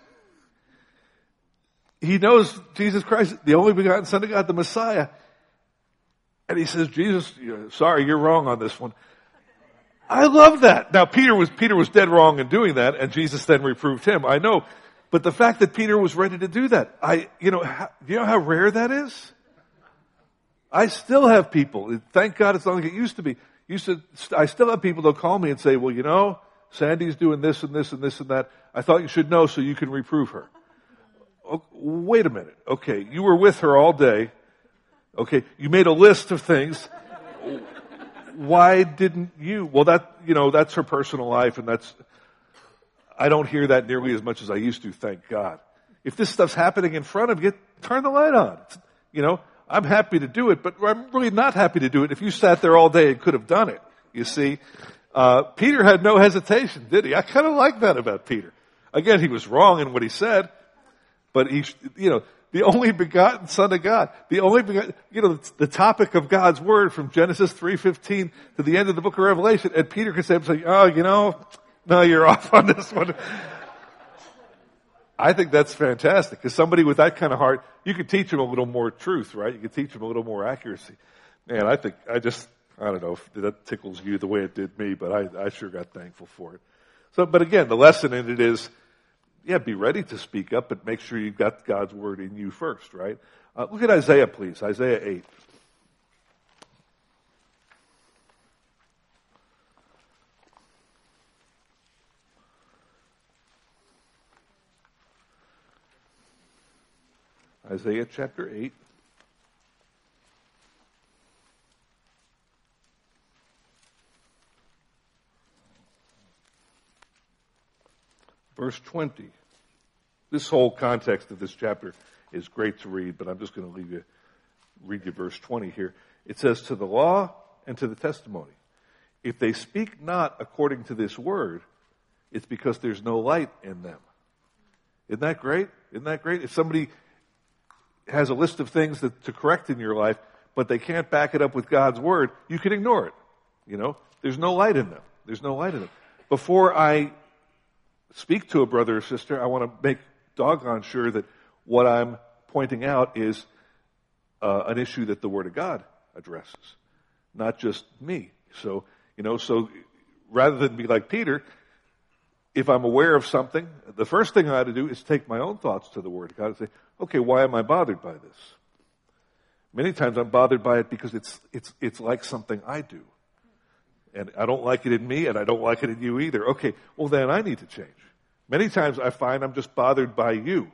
He knows Jesus Christ, the only begotten Son of God, the Messiah. And he says, Jesus, sorry, you're wrong on this one. I love that. Now, Peter was, Peter was dead wrong in doing that, and Jesus then reproved him. I know. But the fact that Peter was ready to do that, I, you know, how, you know how rare that is? I still have people, thank God it's not like it used to be. Used to, I still have people that'll call me and say, well, you know, Sandy's doing this and this and this and that. I thought you should know so you can reprove her. Oh, wait a minute. Okay, you were with her all day. Okay, you made a list of things. Why didn't you? Well, that, you know, that's her personal life, and that's, I don't hear that nearly as much as I used to, thank God. If this stuff's happening in front of you, turn the light on. It's, you know, I'm happy to do it, but I'm really not happy to do it if you sat there all day and could have done it. You see, uh, Peter had no hesitation, did he? I kind of like that about Peter. Again, he was wrong in what he said, but he, you know, the only begotten Son of God, the only begotten, you know, the topic of God's Word from Genesis three fifteen to the end of the book of Revelation, and Peter could say, oh, you know, no, you're off on this one. I think that's fantastic, because somebody with that kind of heart, you could teach them a little more truth, right? You could teach them a little more accuracy. Man, I think, I just, I don't know if that tickles you the way it did me, but I, I sure got thankful for it. So, but again, the lesson in it is, yeah, be ready to speak up, but make sure you've got God's Word in you first, right? Uh, look at Isaiah, please, Isaiah eight. Isaiah chapter eight. Verse twenty. This whole context of this chapter is great to read, but I'm just going to leave you, read you verse twenty here. It says, to the law and to the testimony. If they speak not according to this word, it's because there's no light in them. Isn't that great? Isn't that great? If somebody has a list of things that, to correct in your life, but they can't back it up with God's Word, you can ignore it. You know, there's no light in them. There's no light in them. Before I speak to a brother or sister, I want to make doggone sure that what I'm pointing out is uh, an issue that the Word of God addresses, not just me. So, you know, so rather than be like Peter, if I'm aware of something, the first thing I ought to do is take my own thoughts to the Word of God and say, okay, why am I bothered by this? Many times I'm bothered by it because it's it's it's like something I do. And I don't like it in me, and I don't like it in you either. Okay, well then I need to change. Many times I find I'm just bothered by you.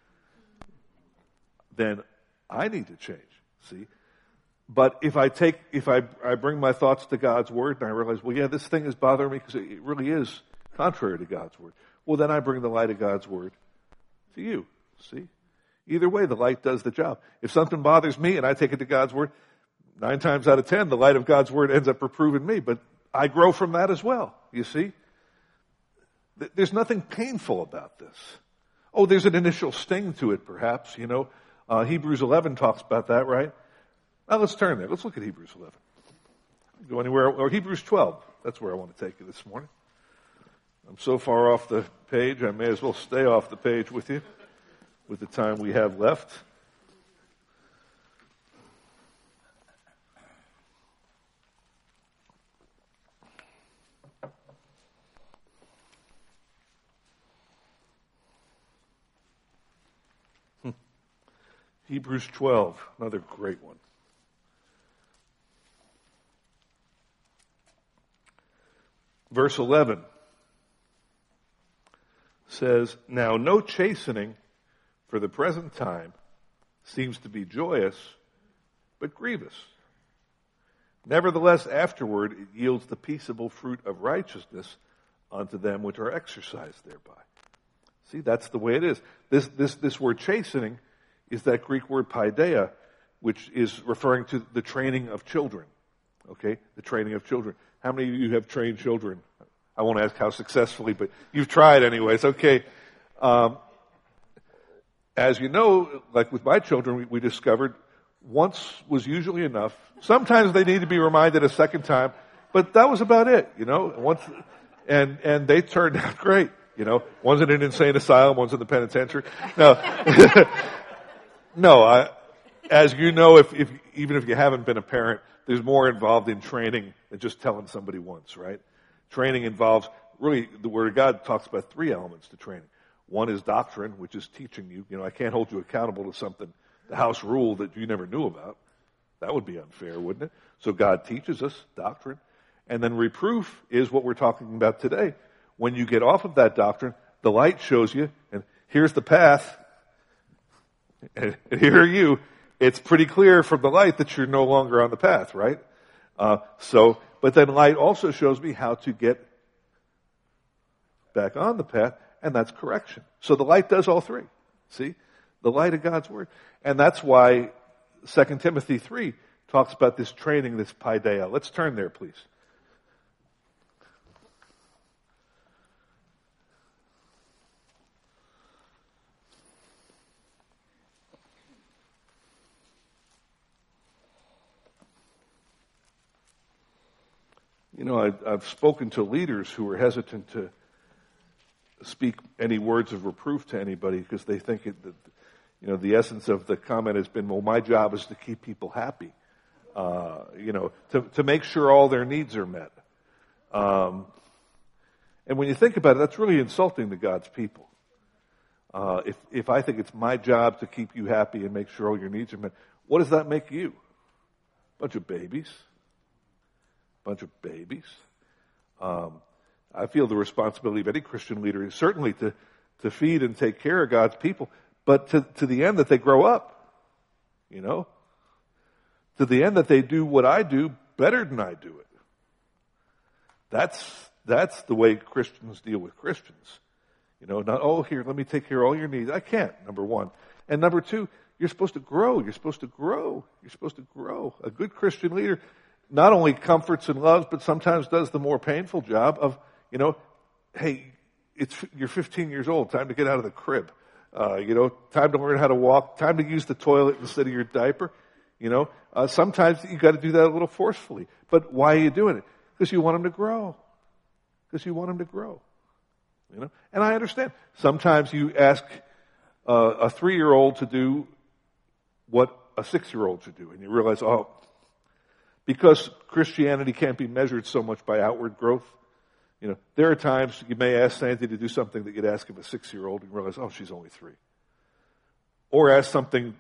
Then I need to change, see? But if I take, if I, I bring my thoughts to God's Word and I realize, well, yeah, this thing is bothering me because it really is contrary to God's Word. Well, then I bring the light of God's Word to you, see? Either way, the light does the job. If something bothers me and I take it to God's Word, nine times out of ten, the light of God's Word ends up reproving me. But I grow from that as well, you see? There's nothing painful about this. Oh, there's an initial sting to it, perhaps, you know. Uh, Hebrews eleven talks about that, right? Now let's turn there. Let's look at Hebrews eleven. Go anywhere, or Hebrews twelve. That's where I want to take you this morning. I'm so far off the page, I may as well stay off the page with you with the time we have left. Hebrews twelve, another great one. Verse eleven says, now no chastening for the present time seems to be joyous, but grievous. Nevertheless, afterward it yields the peaceable fruit of righteousness unto them which are exercised thereby. See, that's the way it is. This, this, this word chastening is that Greek word paideia, which is referring to the training of children. Okay? The training of children. How many of you have trained children? I won't ask how successfully, but you've tried anyways. Okay. Um, as you know, like with my children, we, we discovered once was usually enough. Sometimes they need to be reminded a second time, but that was about it, you know. Once, and and they turned out great, you know. One's in an insane asylum, one's in the penitentiary. No. No, I, as you know, if, if even if you haven't been a parent, there's more involved in training than just telling somebody once, right? Training involves, really, the Word of God talks about three elements to training. One is doctrine, which is teaching you. You know, I can't hold you accountable to something, the house rule that you never knew about. That would be unfair, wouldn't it? So God teaches us doctrine. And then reproof is what we're talking about today. When you get off of that doctrine, the light shows you, and here's the path. And here are you. It's pretty clear from the light that you're no longer on the path, right? Uh, so, but then light also shows me how to get back on the path, and that's correction. So the light does all three. See? The light of God's Word. And that's why Second Timothy three talks about this training, this paideia. Let's turn there, please. You know, I've, I've spoken to leaders who are hesitant to speak any words of reproof to anybody because they think it, that, you know, the essence of the comment has been, well, my job is to keep people happy, uh, you know, to, to make sure all their needs are met. Um, and when you think about it, that's really insulting to God's people. Uh, if, if I think it's my job to keep you happy and make sure all your needs are met, what does that make you? Bunch of babies. Bunch of babies. Um, I feel the responsibility of any Christian leader is certainly to, to feed and take care of God's people, but to, to the end that they grow up, you know, to the end that they do what I do better than I do it. That's, that's the way Christians deal with Christians. You know, not, oh, here, let me take care of all your needs. I can't, number one. And number two, you're supposed to grow. You're supposed to grow. You're supposed to grow. A good Christian leader not only comforts and loves, but sometimes does the more painful job of, you know, hey, it's you're fifteen years old, time to get out of the crib. Uh, you know, time to learn how to walk, time to use the toilet instead of your diaper. You know, uh, sometimes you got to do that a little forcefully. But why are you doing it? Because you want them to grow. Because you want them to grow. You know, and I understand. Sometimes you ask uh, a three-year-old to do what a six-year-old should do, and you realize, oh, because Christianity can't be measured so much by outward growth, you know, there are times you may ask Sandy to do something that you'd ask of a six-year-old and realize, oh, she's only three. Or ask something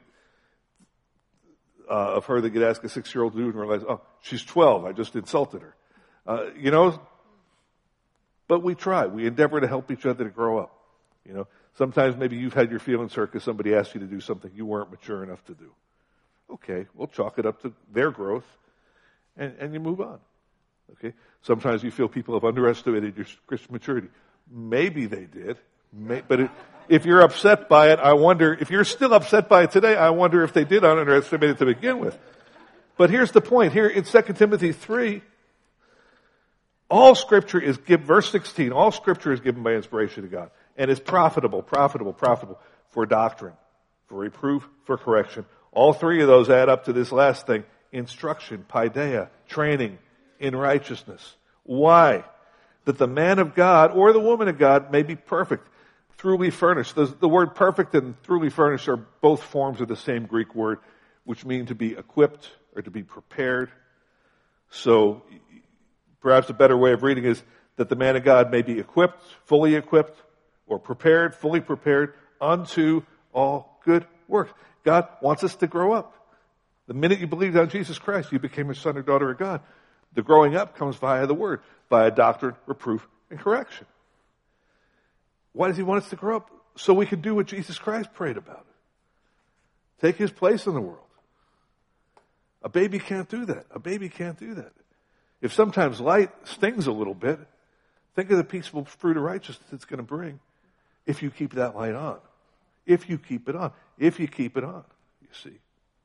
uh, of her that you'd ask a six-year-old to do and realize, oh, she's twelve. I just insulted her. Uh, you know, but we try. We endeavor to help each other to grow up. You know, sometimes maybe you've had your feelings hurt because somebody asked you to do something you weren't mature enough to do. Okay, we'll chalk it up to their growth. And, and you move on. Okay? Sometimes you feel people have underestimated your Christian maturity. Maybe they did. May, but it, if you're upset by it, I wonder, if you're still upset by it today, I wonder if they did underestimate it to begin with. But here's the point. Here in Second Timothy three, all Scripture is given, verse sixteen, all Scripture is given by inspiration of God. And is profitable, profitable, profitable for doctrine, for reproof, for correction. All three of those add up to this last thing. Instruction, paideia, training in righteousness. Why? That the man of God or the woman of God may be perfect, truly furnished. The, the word perfect and truly furnished are both forms of the same Greek word, which mean to be equipped or to be prepared. So perhaps a better way of reading is that the man of God may be equipped, fully equipped, or prepared, fully prepared unto all good works. God wants us to grow up. The minute you believed on Jesus Christ, you became a son or daughter of God. The growing up comes via the Word, via doctrine, reproof, and correction. Why does He want us to grow up? So we can do what Jesus Christ prayed about. Take His place in the world. A baby can't do that. A baby can't do that. If sometimes light stings a little bit, think of the peaceful fruit of righteousness it's going to bring if you keep that light on. If you keep it on. If you keep it on, you see.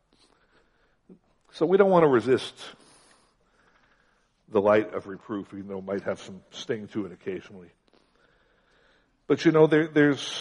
So we don't want to resist the light of reproof, even though it might have some sting to it occasionally. But you know, there, there's,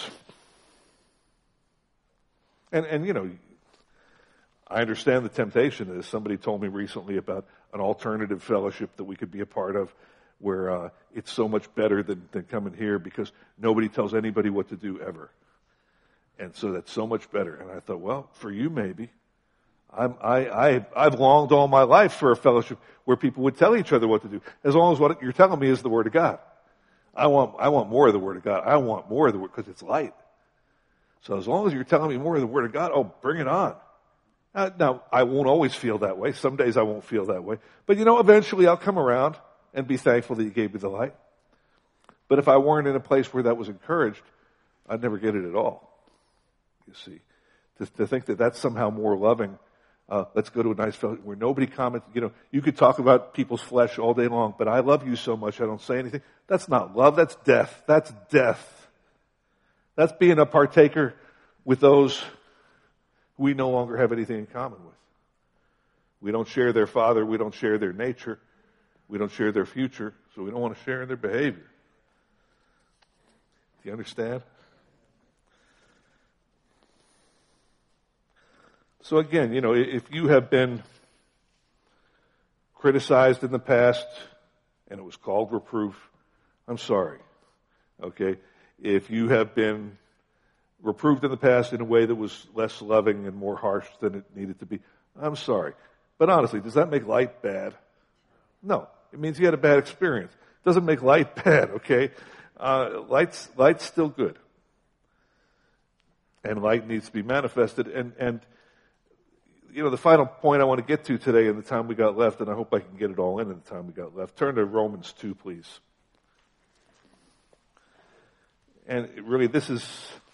and, and you know, I understand the temptation. As somebody told me recently about an alternative fellowship that we could be a part of where uh, it's so much better than, than coming here because nobody tells anybody what to do ever. And so that's so much better. And I thought, well, for you maybe. I'm, I, I, I've longed all my life for a fellowship where people would tell each other what to do, as long as what you're telling me is the Word of God. I want, I want more of the Word of God. I want more of the Word because it's light. So as long as you're telling me more of the Word of God, oh, bring it on. Uh, now, I won't always feel that way. Some days I won't feel that way. But you know, eventually I'll come around and be thankful that you gave me the light. But if I weren't in a place where that was encouraged, I'd never get it at all. You see, to, to think that that's somehow more loving. Uh, let's go to a nice fellowship where nobody comments. You know, you could talk about people's flesh all day long, but I love you so much I don't say anything. That's not love. That's death. That's death. That's being a partaker with those we no longer have anything in common with. We don't share their father. We don't share their nature. We don't share their future. So we don't want to share in their behavior. Do you understand? So again, you know, if you have been criticized in the past and it was called reproof, I'm sorry. Okay? If you have been reproved in the past in a way that was less loving and more harsh than it needed to be, I'm sorry. But honestly, does that make light bad? No. It means you had a bad experience. It doesn't make light bad, okay? Uh, light's, light's still good. And light needs to be manifested. And, and, you know, the final point I want to get to today in the time we got left, and I hope I can get it all in in the time we got left. Turn to Romans two, please. And really, this is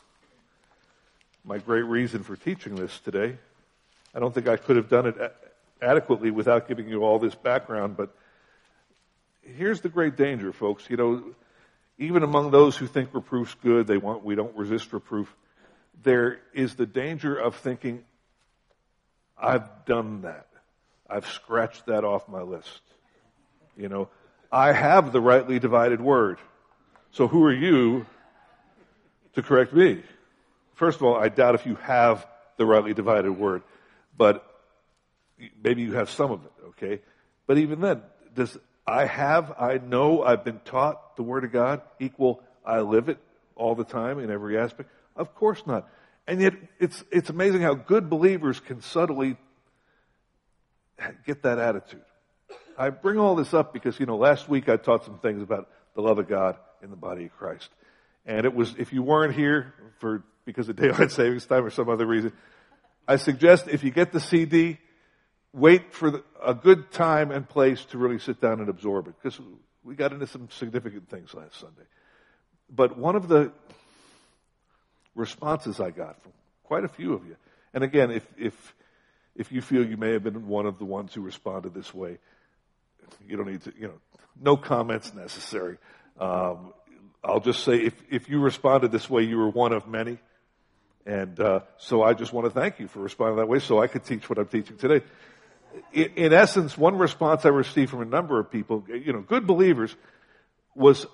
my great reason for teaching this today. I don't think I could have done it a- adequately without giving you all this background, but here's the great danger, folks. You know, even among those who think reproof's good, they want, we don't resist reproof, there is the danger of thinking, I've done that. I've scratched that off my list. You know, I have the rightly divided word. So who are you to correct me? First of all, I doubt if you have the rightly divided word, but maybe you have some of it, okay? But even then, does I have, I know, I've been taught the Word of God equal I live it all the time in every aspect? Of course not. And yet, it's it's amazing how good believers can subtly get that attitude. I bring all this up because, you know, last week I taught some things about the love of God in the body of Christ. And it was, if you weren't here for because of daylight savings time or some other reason, I suggest if you get the C D, wait for the, a good time and place to really sit down and absorb it, because we got into some significant things last Sunday. But one of the responses I got from quite a few of you, and again, if if if you feel you may have been one of the ones who responded this way, you don't need to, you know, no comments necessary. Um, I'll just say if, if you responded this way, you were one of many. And uh, so I just want to thank you for responding that way so I could teach what I'm teaching today. In, in essence, one response I received from a number of people, you know, good believers, was,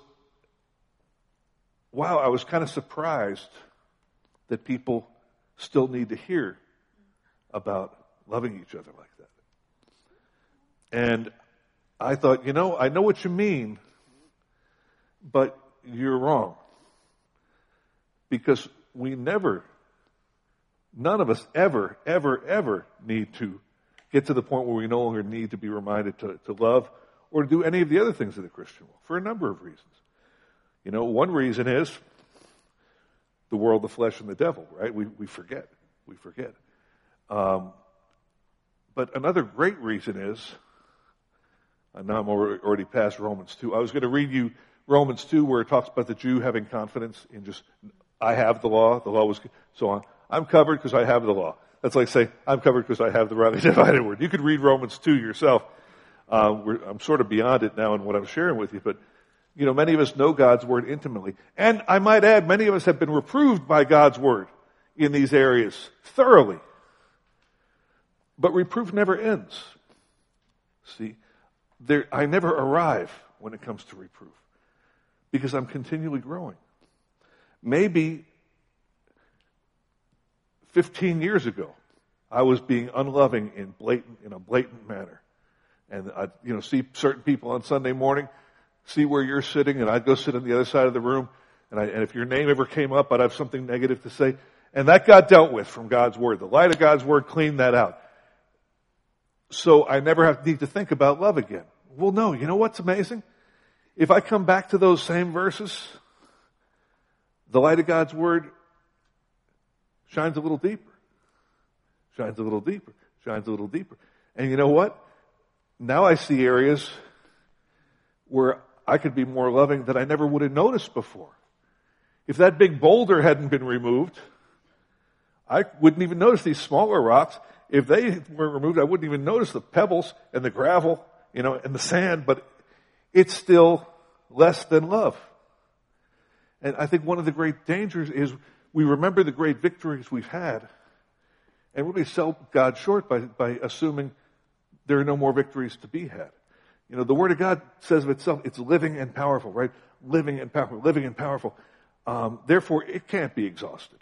wow, I was kind of surprised that people still need to hear about loving each other like that. And I thought, you know, I know what you mean, but you're wrong. Because we never, none of us ever, ever, ever need to get to the point where we no longer need to be reminded to, to love or to do any of the other things of the Christian world, for a number of reasons. You know, one reason is the world, the flesh, and the devil, right? We we forget. We forget. Um, but another great reason is, and now I'm already past Romans two. I was going to read you Romans two, where it talks about the Jew having confidence in just, I have the law, the law was, so on. I'm covered because I have the law. That's like saying, I'm covered because I have the rightly divided word. You could read Romans two yourself. Uh, we're, I'm sort of beyond it now in what I'm sharing with you, but, you know, many of us know God's word intimately. And I might add, many of us have been reproved by God's word in these areas thoroughly. But reproof never ends. See, there, I never arrive when it comes to reproof because I'm continually growing. Maybe fifteen years ago, I was being unloving in blatant, in a blatant manner. And I'd, you know, see certain people on Sunday morning, see where you're sitting, and I'd go sit on the other side of the room, and, I, and if your name ever came up, I'd have something negative to say. And that got dealt with from God's Word. The light of God's Word cleaned that out. So I never have need to think about love again. Well, no, you know what's amazing? If I come back to those same verses, the light of God's Word shines a little deeper, shines a little deeper, shines a little deeper. And you know what? Now I see areas where I could be more loving that I never would have noticed before. If that big boulder hadn't been removed, I wouldn't even notice these smaller rocks. If they were removed, I wouldn't even notice the pebbles and the gravel, you know, and the sand, but it's still less than love. And I think one of the great dangers is we remember the great victories we've had and really sell God short by, by assuming there are no more victories to be had. You know, the Word of God says of itself, it's living and powerful, right? Living and powerful, living and powerful. Um, therefore, it can't be exhausted.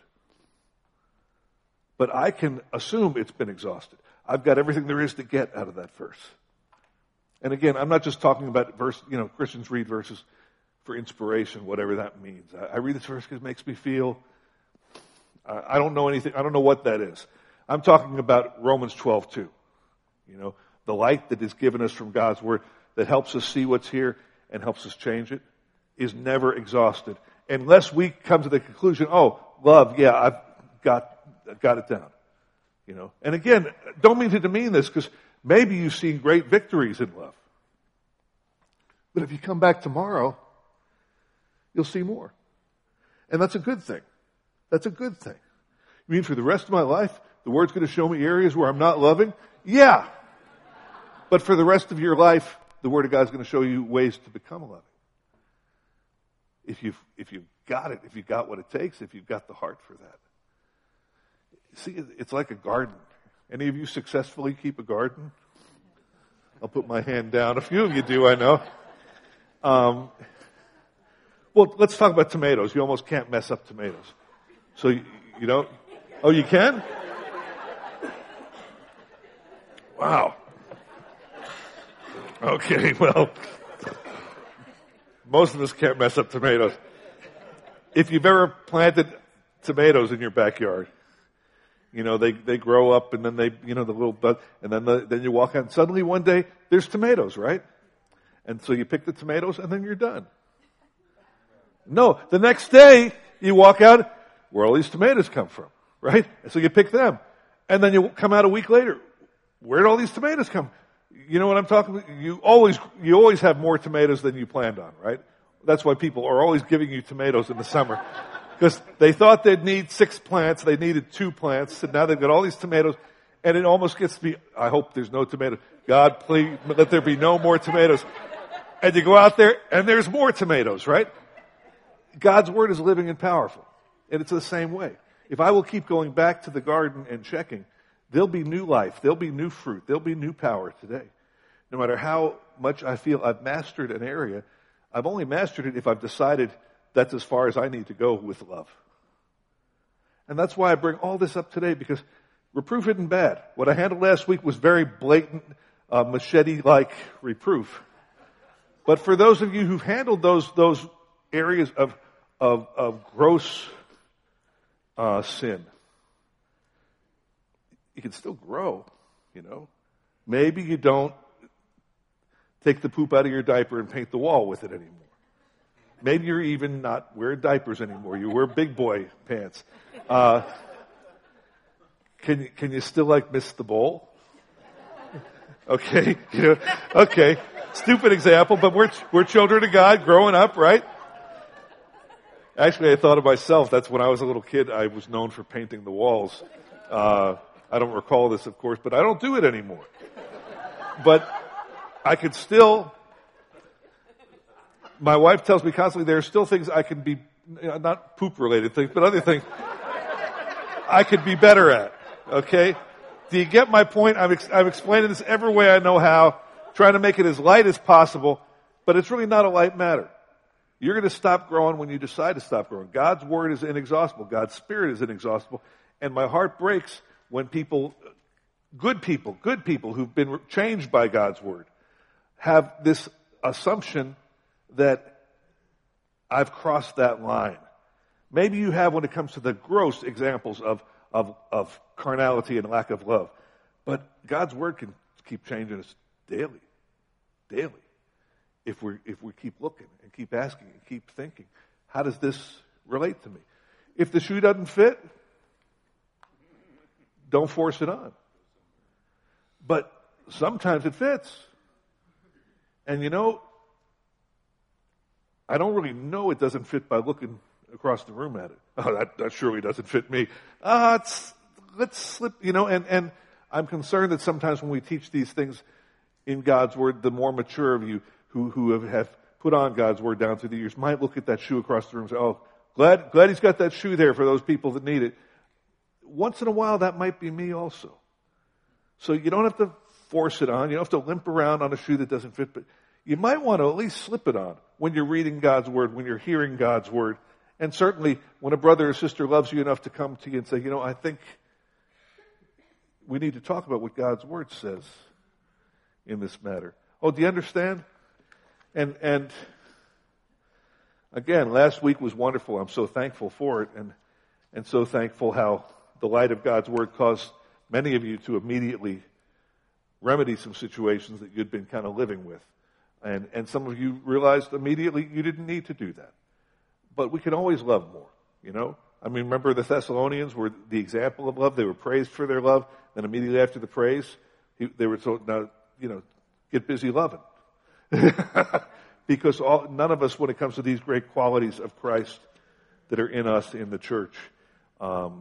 But I can assume it's been exhausted. I've got everything there is to get out of that verse. And again, I'm not just talking about verse, you know, Christians read verses for inspiration, whatever that means. I, I read this verse because it makes me feel, uh, I don't know anything, I don't know what that is. I'm talking about Romans twelve two. You know, the light that is given us from God's Word that helps us see what's here and helps us change it is never exhausted. Unless we come to the conclusion, oh, love, yeah, I've got, I've got it down. You know, and again, don't mean to demean this because maybe you've seen great victories in love. But if you come back tomorrow, you'll see more. And that's a good thing. That's a good thing. You mean for the rest of my life, the Word's going to show me areas where I'm not loving? Yeah. But for the rest of your life, the Word of God's going to show you ways to become loving. If you've, if you've got it, if you've got what it takes, if you've got the heart for that. See, it's like a garden. Any of you successfully keep a garden? I'll put my hand down. A few of you do, I know. Um, well, let's talk about tomatoes. You almost can't mess up tomatoes. So, you, you don't? Oh, you can? Wow. Okay, well, most of us can't mess up tomatoes. If you've ever planted tomatoes in your backyard, you know, they, they grow up and then they, you know, the little bud, and then the, then you walk out and suddenly one day there's tomatoes, right? And so you pick the tomatoes and then you're done. No, the next day you walk out, where all these tomatoes come from, right? And so you pick them. And then you come out a week later, where did all these tomatoes come? You know what I'm talking about? You always, you always have more tomatoes than you planned on, right? That's why people are always giving you tomatoes in the summer. Because they thought they'd need six plants, they needed two plants, and now they've got all these tomatoes, and it almost gets to be, I hope there's no tomatoes. God, please, let there be no more tomatoes. And you go out there, and there's more tomatoes, right? God's Word is living and powerful. And it's the same way. If I will keep going back to the garden and checking, there'll be new life, there'll be new fruit, there'll be new power today. No matter how much I feel I've mastered an area, I've only mastered it if I've decided that's as far as I need to go with love. And that's why I bring all this up today, because reproof isn't bad. What I handled last week was very blatant, uh, machete-like reproof. But for those of you who've handled those those areas of of, of gross uh, sin, you can still grow, you know. Maybe you don't take the poop out of your diaper and paint the wall with it anymore. Maybe you're even not wearing diapers anymore. You wear big boy pants. Uh, can you, can you still like miss the bowl? Okay, you know, okay. Stupid example, but we're we're children of God, growing up, right? Actually, I thought of myself. That's when I was a little kid. I was known for painting the walls. Uh, I don't recall this, of course, but I don't do it anymore. But I could still. My wife tells me constantly there are still things I can be, you know, not poop-related things, but other things I could be better at, okay? Do you get my point? I'm, ex- I'm explaining this every way I know how, trying to make it as light as possible, but it's really not a light matter. You're going to stop growing when you decide to stop growing. God's Word is inexhaustible. God's Spirit is inexhaustible. And my heart breaks when people, good people, good people who've been changed by God's Word, have this assumption that I've crossed that line. Maybe you have when it comes to the gross examples of, of, of carnality and lack of love. But God's Word can keep changing us daily. Daily. If we if we keep looking and keep asking and keep thinking, how does this relate to me? If the shoe doesn't fit, don't force it on. But sometimes it fits. And you know, I don't really know it doesn't fit by looking across the room at it. Oh, that, that surely doesn't fit me. Ah, uh, let's slip, you know, and, and I'm concerned that sometimes when we teach these things in God's Word, the more mature of you who, who have, have put on God's Word down through the years might look at that shoe across the room and say, oh, Glad, glad he's got that shoe there for those people that need it. Once in a while, that might be me also. So you don't have to force it on. You don't have to limp around on a shoe that doesn't fit, but you might want to at least slip it on when you're reading God's Word, when you're hearing God's Word. And certainly when a brother or sister loves you enough to come to you and say, you know, I think we need to talk about what God's Word says in this matter. Oh, do you understand? And, and again, last week was wonderful. I'm so thankful for it, and, and so thankful how the light of God's Word caused many of you to immediately remedy some situations that you'd been kind of living with. And, and some of you realized immediately you didn't need to do that. But we can always love more, you know? I mean, remember the Thessalonians were the example of love. They were praised for their love. Then immediately after the praise, he, they were told, now, you know, get busy loving. Because all, none of us, when it comes to these great qualities of Christ that are in us in the church, um,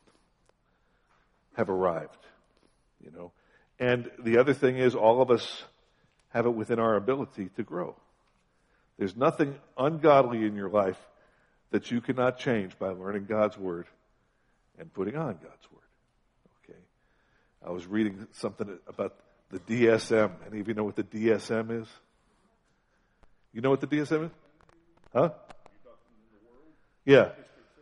have arrived, you know? And the other thing is, all of us have it within our ability to grow. There's nothing ungodly in your life that you cannot change by learning God's Word and putting on God's Word. Okay. I was reading something about the D S M. Any of you know what the D S M is? You know what the D S M is? Huh? Yeah.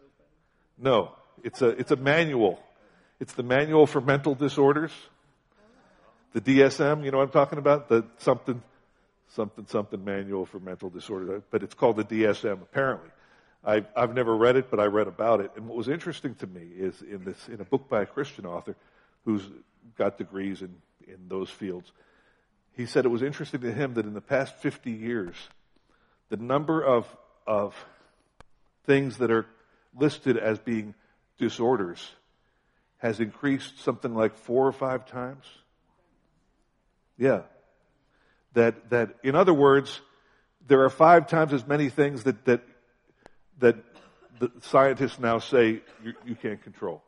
No. It's a, it's a manual. It's the Manual for Mental Disorders. The D S M, you know what I'm talking about? The something, something, something manual for mental disorder. But it's called the D S M, apparently. I've, I've never read it, but I read about it. And what was interesting to me is in this, in a book by a Christian author who's got degrees in, in those fields, he said it was interesting to him that in the past fifty years, the number of, of things that are listed as being disorders has increased something like four or five times. Yeah. That, that, in other words, there are five times as many things that, that, that the scientists now say you, you can't control.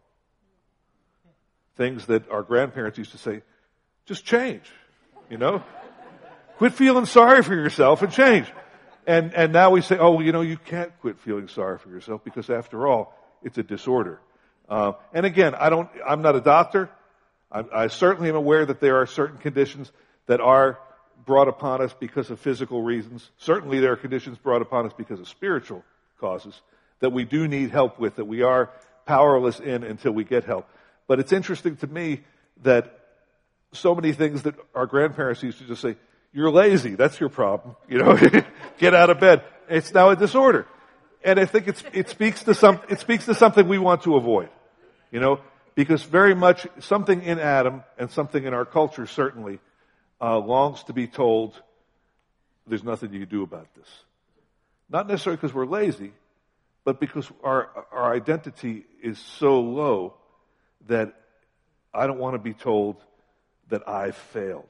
Things that our grandparents used to say, just change, you know? Quit feeling sorry for yourself and change. And, and now we say, oh, well, you know, you can't quit feeling sorry for yourself because after all, it's a disorder. Uh, and again, I don't, I'm not a doctor. I, I certainly am aware that there are certain conditions that are brought upon us because of physical reasons. Certainly there are conditions brought upon us because of spiritual causes that we do need help with, that we are powerless in until we get help. But it's interesting to me that so many things that our grandparents used to just say, you're lazy, that's your problem, you know, get out of bed. It's now a disorder. And I think it's, it speaks to some, it speaks to something we want to avoid, you know, because very much something in Adam and something in our culture certainly uh, longs to be told there's nothing you can do about this. Not necessarily because we're lazy, but because our, our identity is so low that I don't want to be told that I've failed.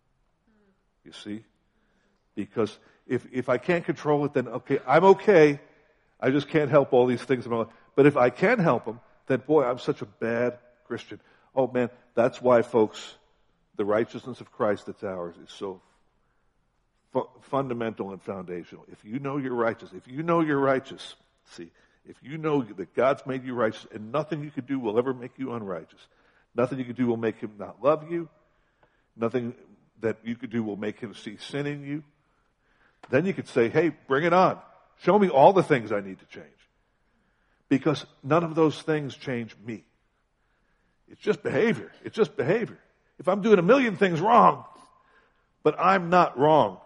You see? Because if, if I can't control it, then okay, I'm okay. I just can't help all these things in my life. But if I can help them, then boy, I'm such a bad Christian. Oh man, that's why, folks, the righteousness of Christ that's ours is so fu- fundamental and foundational. If you know you're righteous, if you know you're righteous, see, if you know that God's made you righteous and nothing you could do will ever make you unrighteous, nothing you could do will make him not love you, nothing that you could do will make him see sin in you, then you could say, hey, bring it on. Show me all the things I need to change. Because none of those things change me. It's just behavior. It's just behavior. If I'm doing a million things wrong, but I'm not wrong,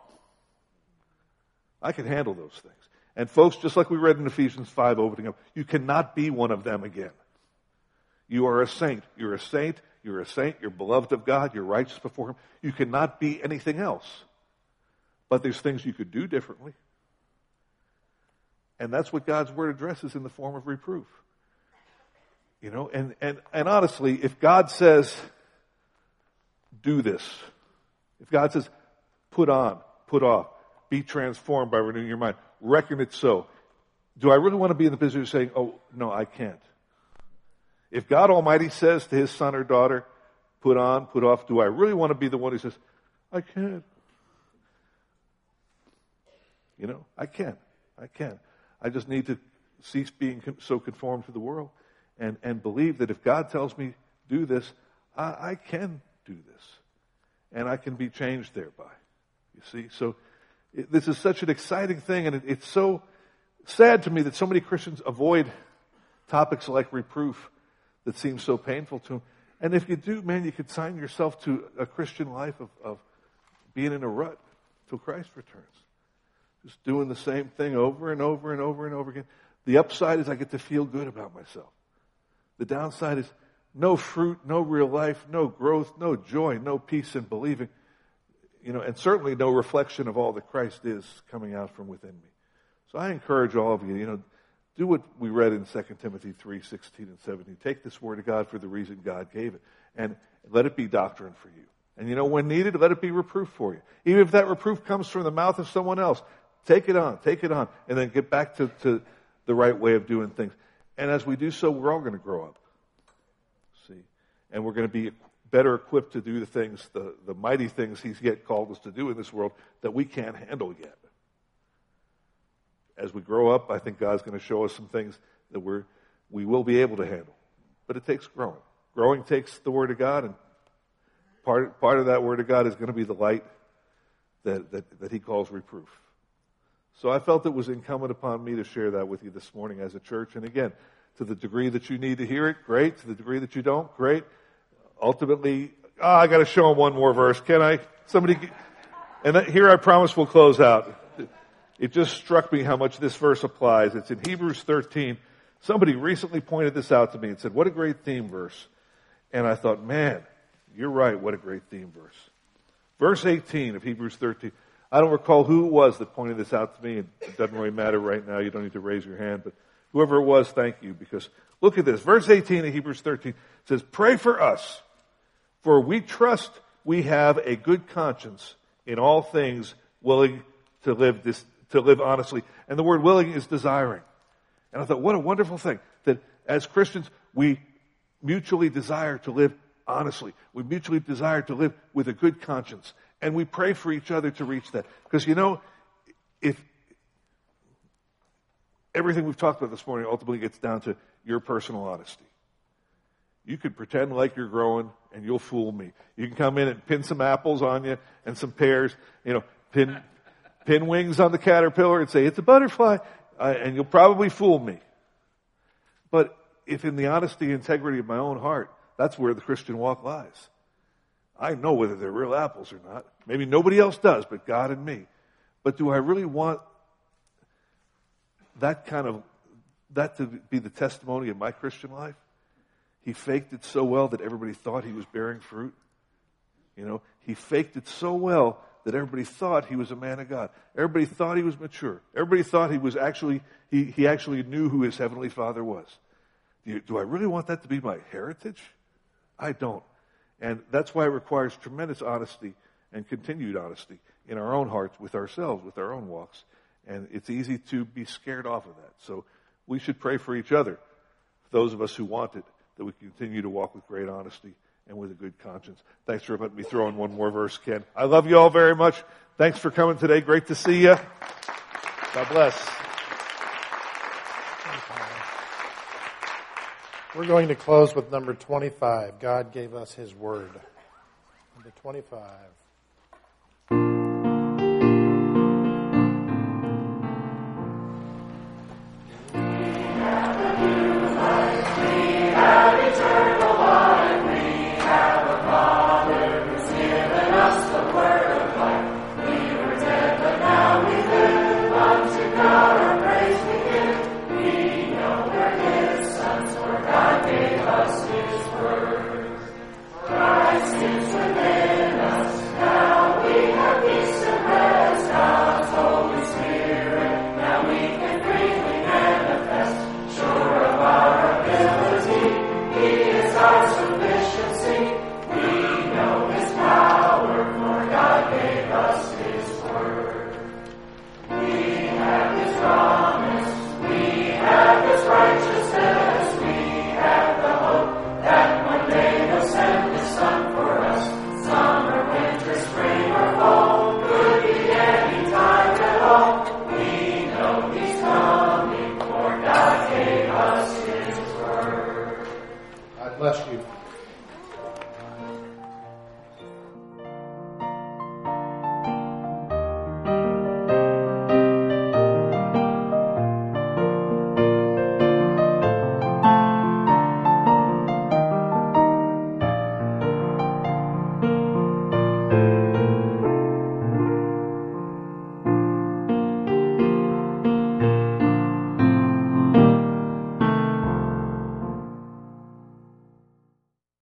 I can handle those things. And folks, just like we read in Ephesians five opening up, you cannot be one of them again. You are a saint. You're a saint. You're a saint. You're beloved of God. You're righteous before him. You cannot be anything else. But there's things you could do differently. And that's what God's word addresses in the form of reproof. You know, and, and, and honestly, if God says, do this, if God says, put on, put off, be transformed by renewing your mind, reckon it so, do I really want to be in the position of saying, oh, no, I can't? If God Almighty says to his son or daughter, put on, put off, do I really want to be the one who says, I can't? You know, I can't. I can't. I just need to cease being so conformed to the world and, and believe that if God tells me do this, I, I can do this. And I can be changed thereby. You see? So it, this is such an exciting thing, and it, it's so sad to me that so many Christians avoid topics like reproof that seem so painful to them. And if you do, man, you could sign yourself to a Christian life of, of being in a rut till Christ returns. Just doing the same thing over and over and over and over again. The upside is I get to feel good about myself. The downside is no fruit, no real life, no growth, no joy, no peace in believing. You know, and certainly no reflection of all that Christ is coming out from within me. So I encourage all of you, you know, do what we read in Second Timothy three, sixteen and seventeen. Take this word of God for the reason God gave it. And let it be doctrine for you. And you know, when needed, let it be reproof for you. Even if that reproof comes from the mouth of someone else, take it on, take it on, and then get back to, to the right way of doing things. And as we do so, we're all going to grow up. See? And we're going to be better equipped to do the things, the, the mighty things He's yet called us to do in this world that we can't handle yet. As we grow up, I think God's going to show us some things that we're, we will be able to handle. But it takes growing. Growing takes the Word of God, and part, part of that Word of God is going to be the light that, that, that He calls reproof. So I felt it was incumbent upon me to share that with you this morning as a church. And again, to the degree that you need to hear it, great. To the degree that you don't, great. Ultimately, oh, I got to show them one more verse. Can I? Somebody, and here I promise we'll close out. It just struck me how much this verse applies. It's in Hebrews thirteen. Somebody recently pointed this out to me and said, what a great theme verse. And I thought, man, you're right, what a great theme verse. Verse eighteen of Hebrews thirteen. I don't recall who it was that pointed this out to me. It doesn't really matter right now. You don't need to raise your hand. But whoever it was, thank you. Because look at this. Verse eighteen of Hebrews thirteen says, pray for us, for we trust we have a good conscience in all things, willing to live this, to live honestly. And the word willing is desiring. And I thought, what a wonderful thing that as Christians, we mutually desire to live honestly. We mutually desire to live with a good conscience. And we pray for each other to reach that. Because, you know, if everything we've talked about this morning ultimately gets down to your personal honesty. You could pretend like you're growing and you'll fool me. You can come in and pin some apples on you and some pears, you know, pin pin wings on the caterpillar and say, it's a butterfly, uh, and you'll probably fool me. But if in the honesty and integrity of my own heart, that's where the Christian walk lies. I know whether they're real apples or not. Maybe nobody else does, but God and me. But do I really want that kind of, that to be the testimony of my Christian life? He faked it so well that everybody thought he was bearing fruit. You know, he faked it so well that everybody thought he was a man of God. Everybody thought he was mature. Everybody thought he was actually, he, he actually knew who his heavenly Father was. Do, you, do I really want that to be my heritage? I don't. And that's why it requires tremendous honesty and continued honesty in our own hearts, with ourselves, with our own walks. And it's easy to be scared off of that. So we should pray for each other, those of us who want it, that we continue to walk with great honesty and with a good conscience. Thanks for letting me throw in one more verse, Ken. I love you all very much. Thanks for coming today. Great to see you. God bless. We're going to close with number twenty-five. God gave us His word. Number twenty-five.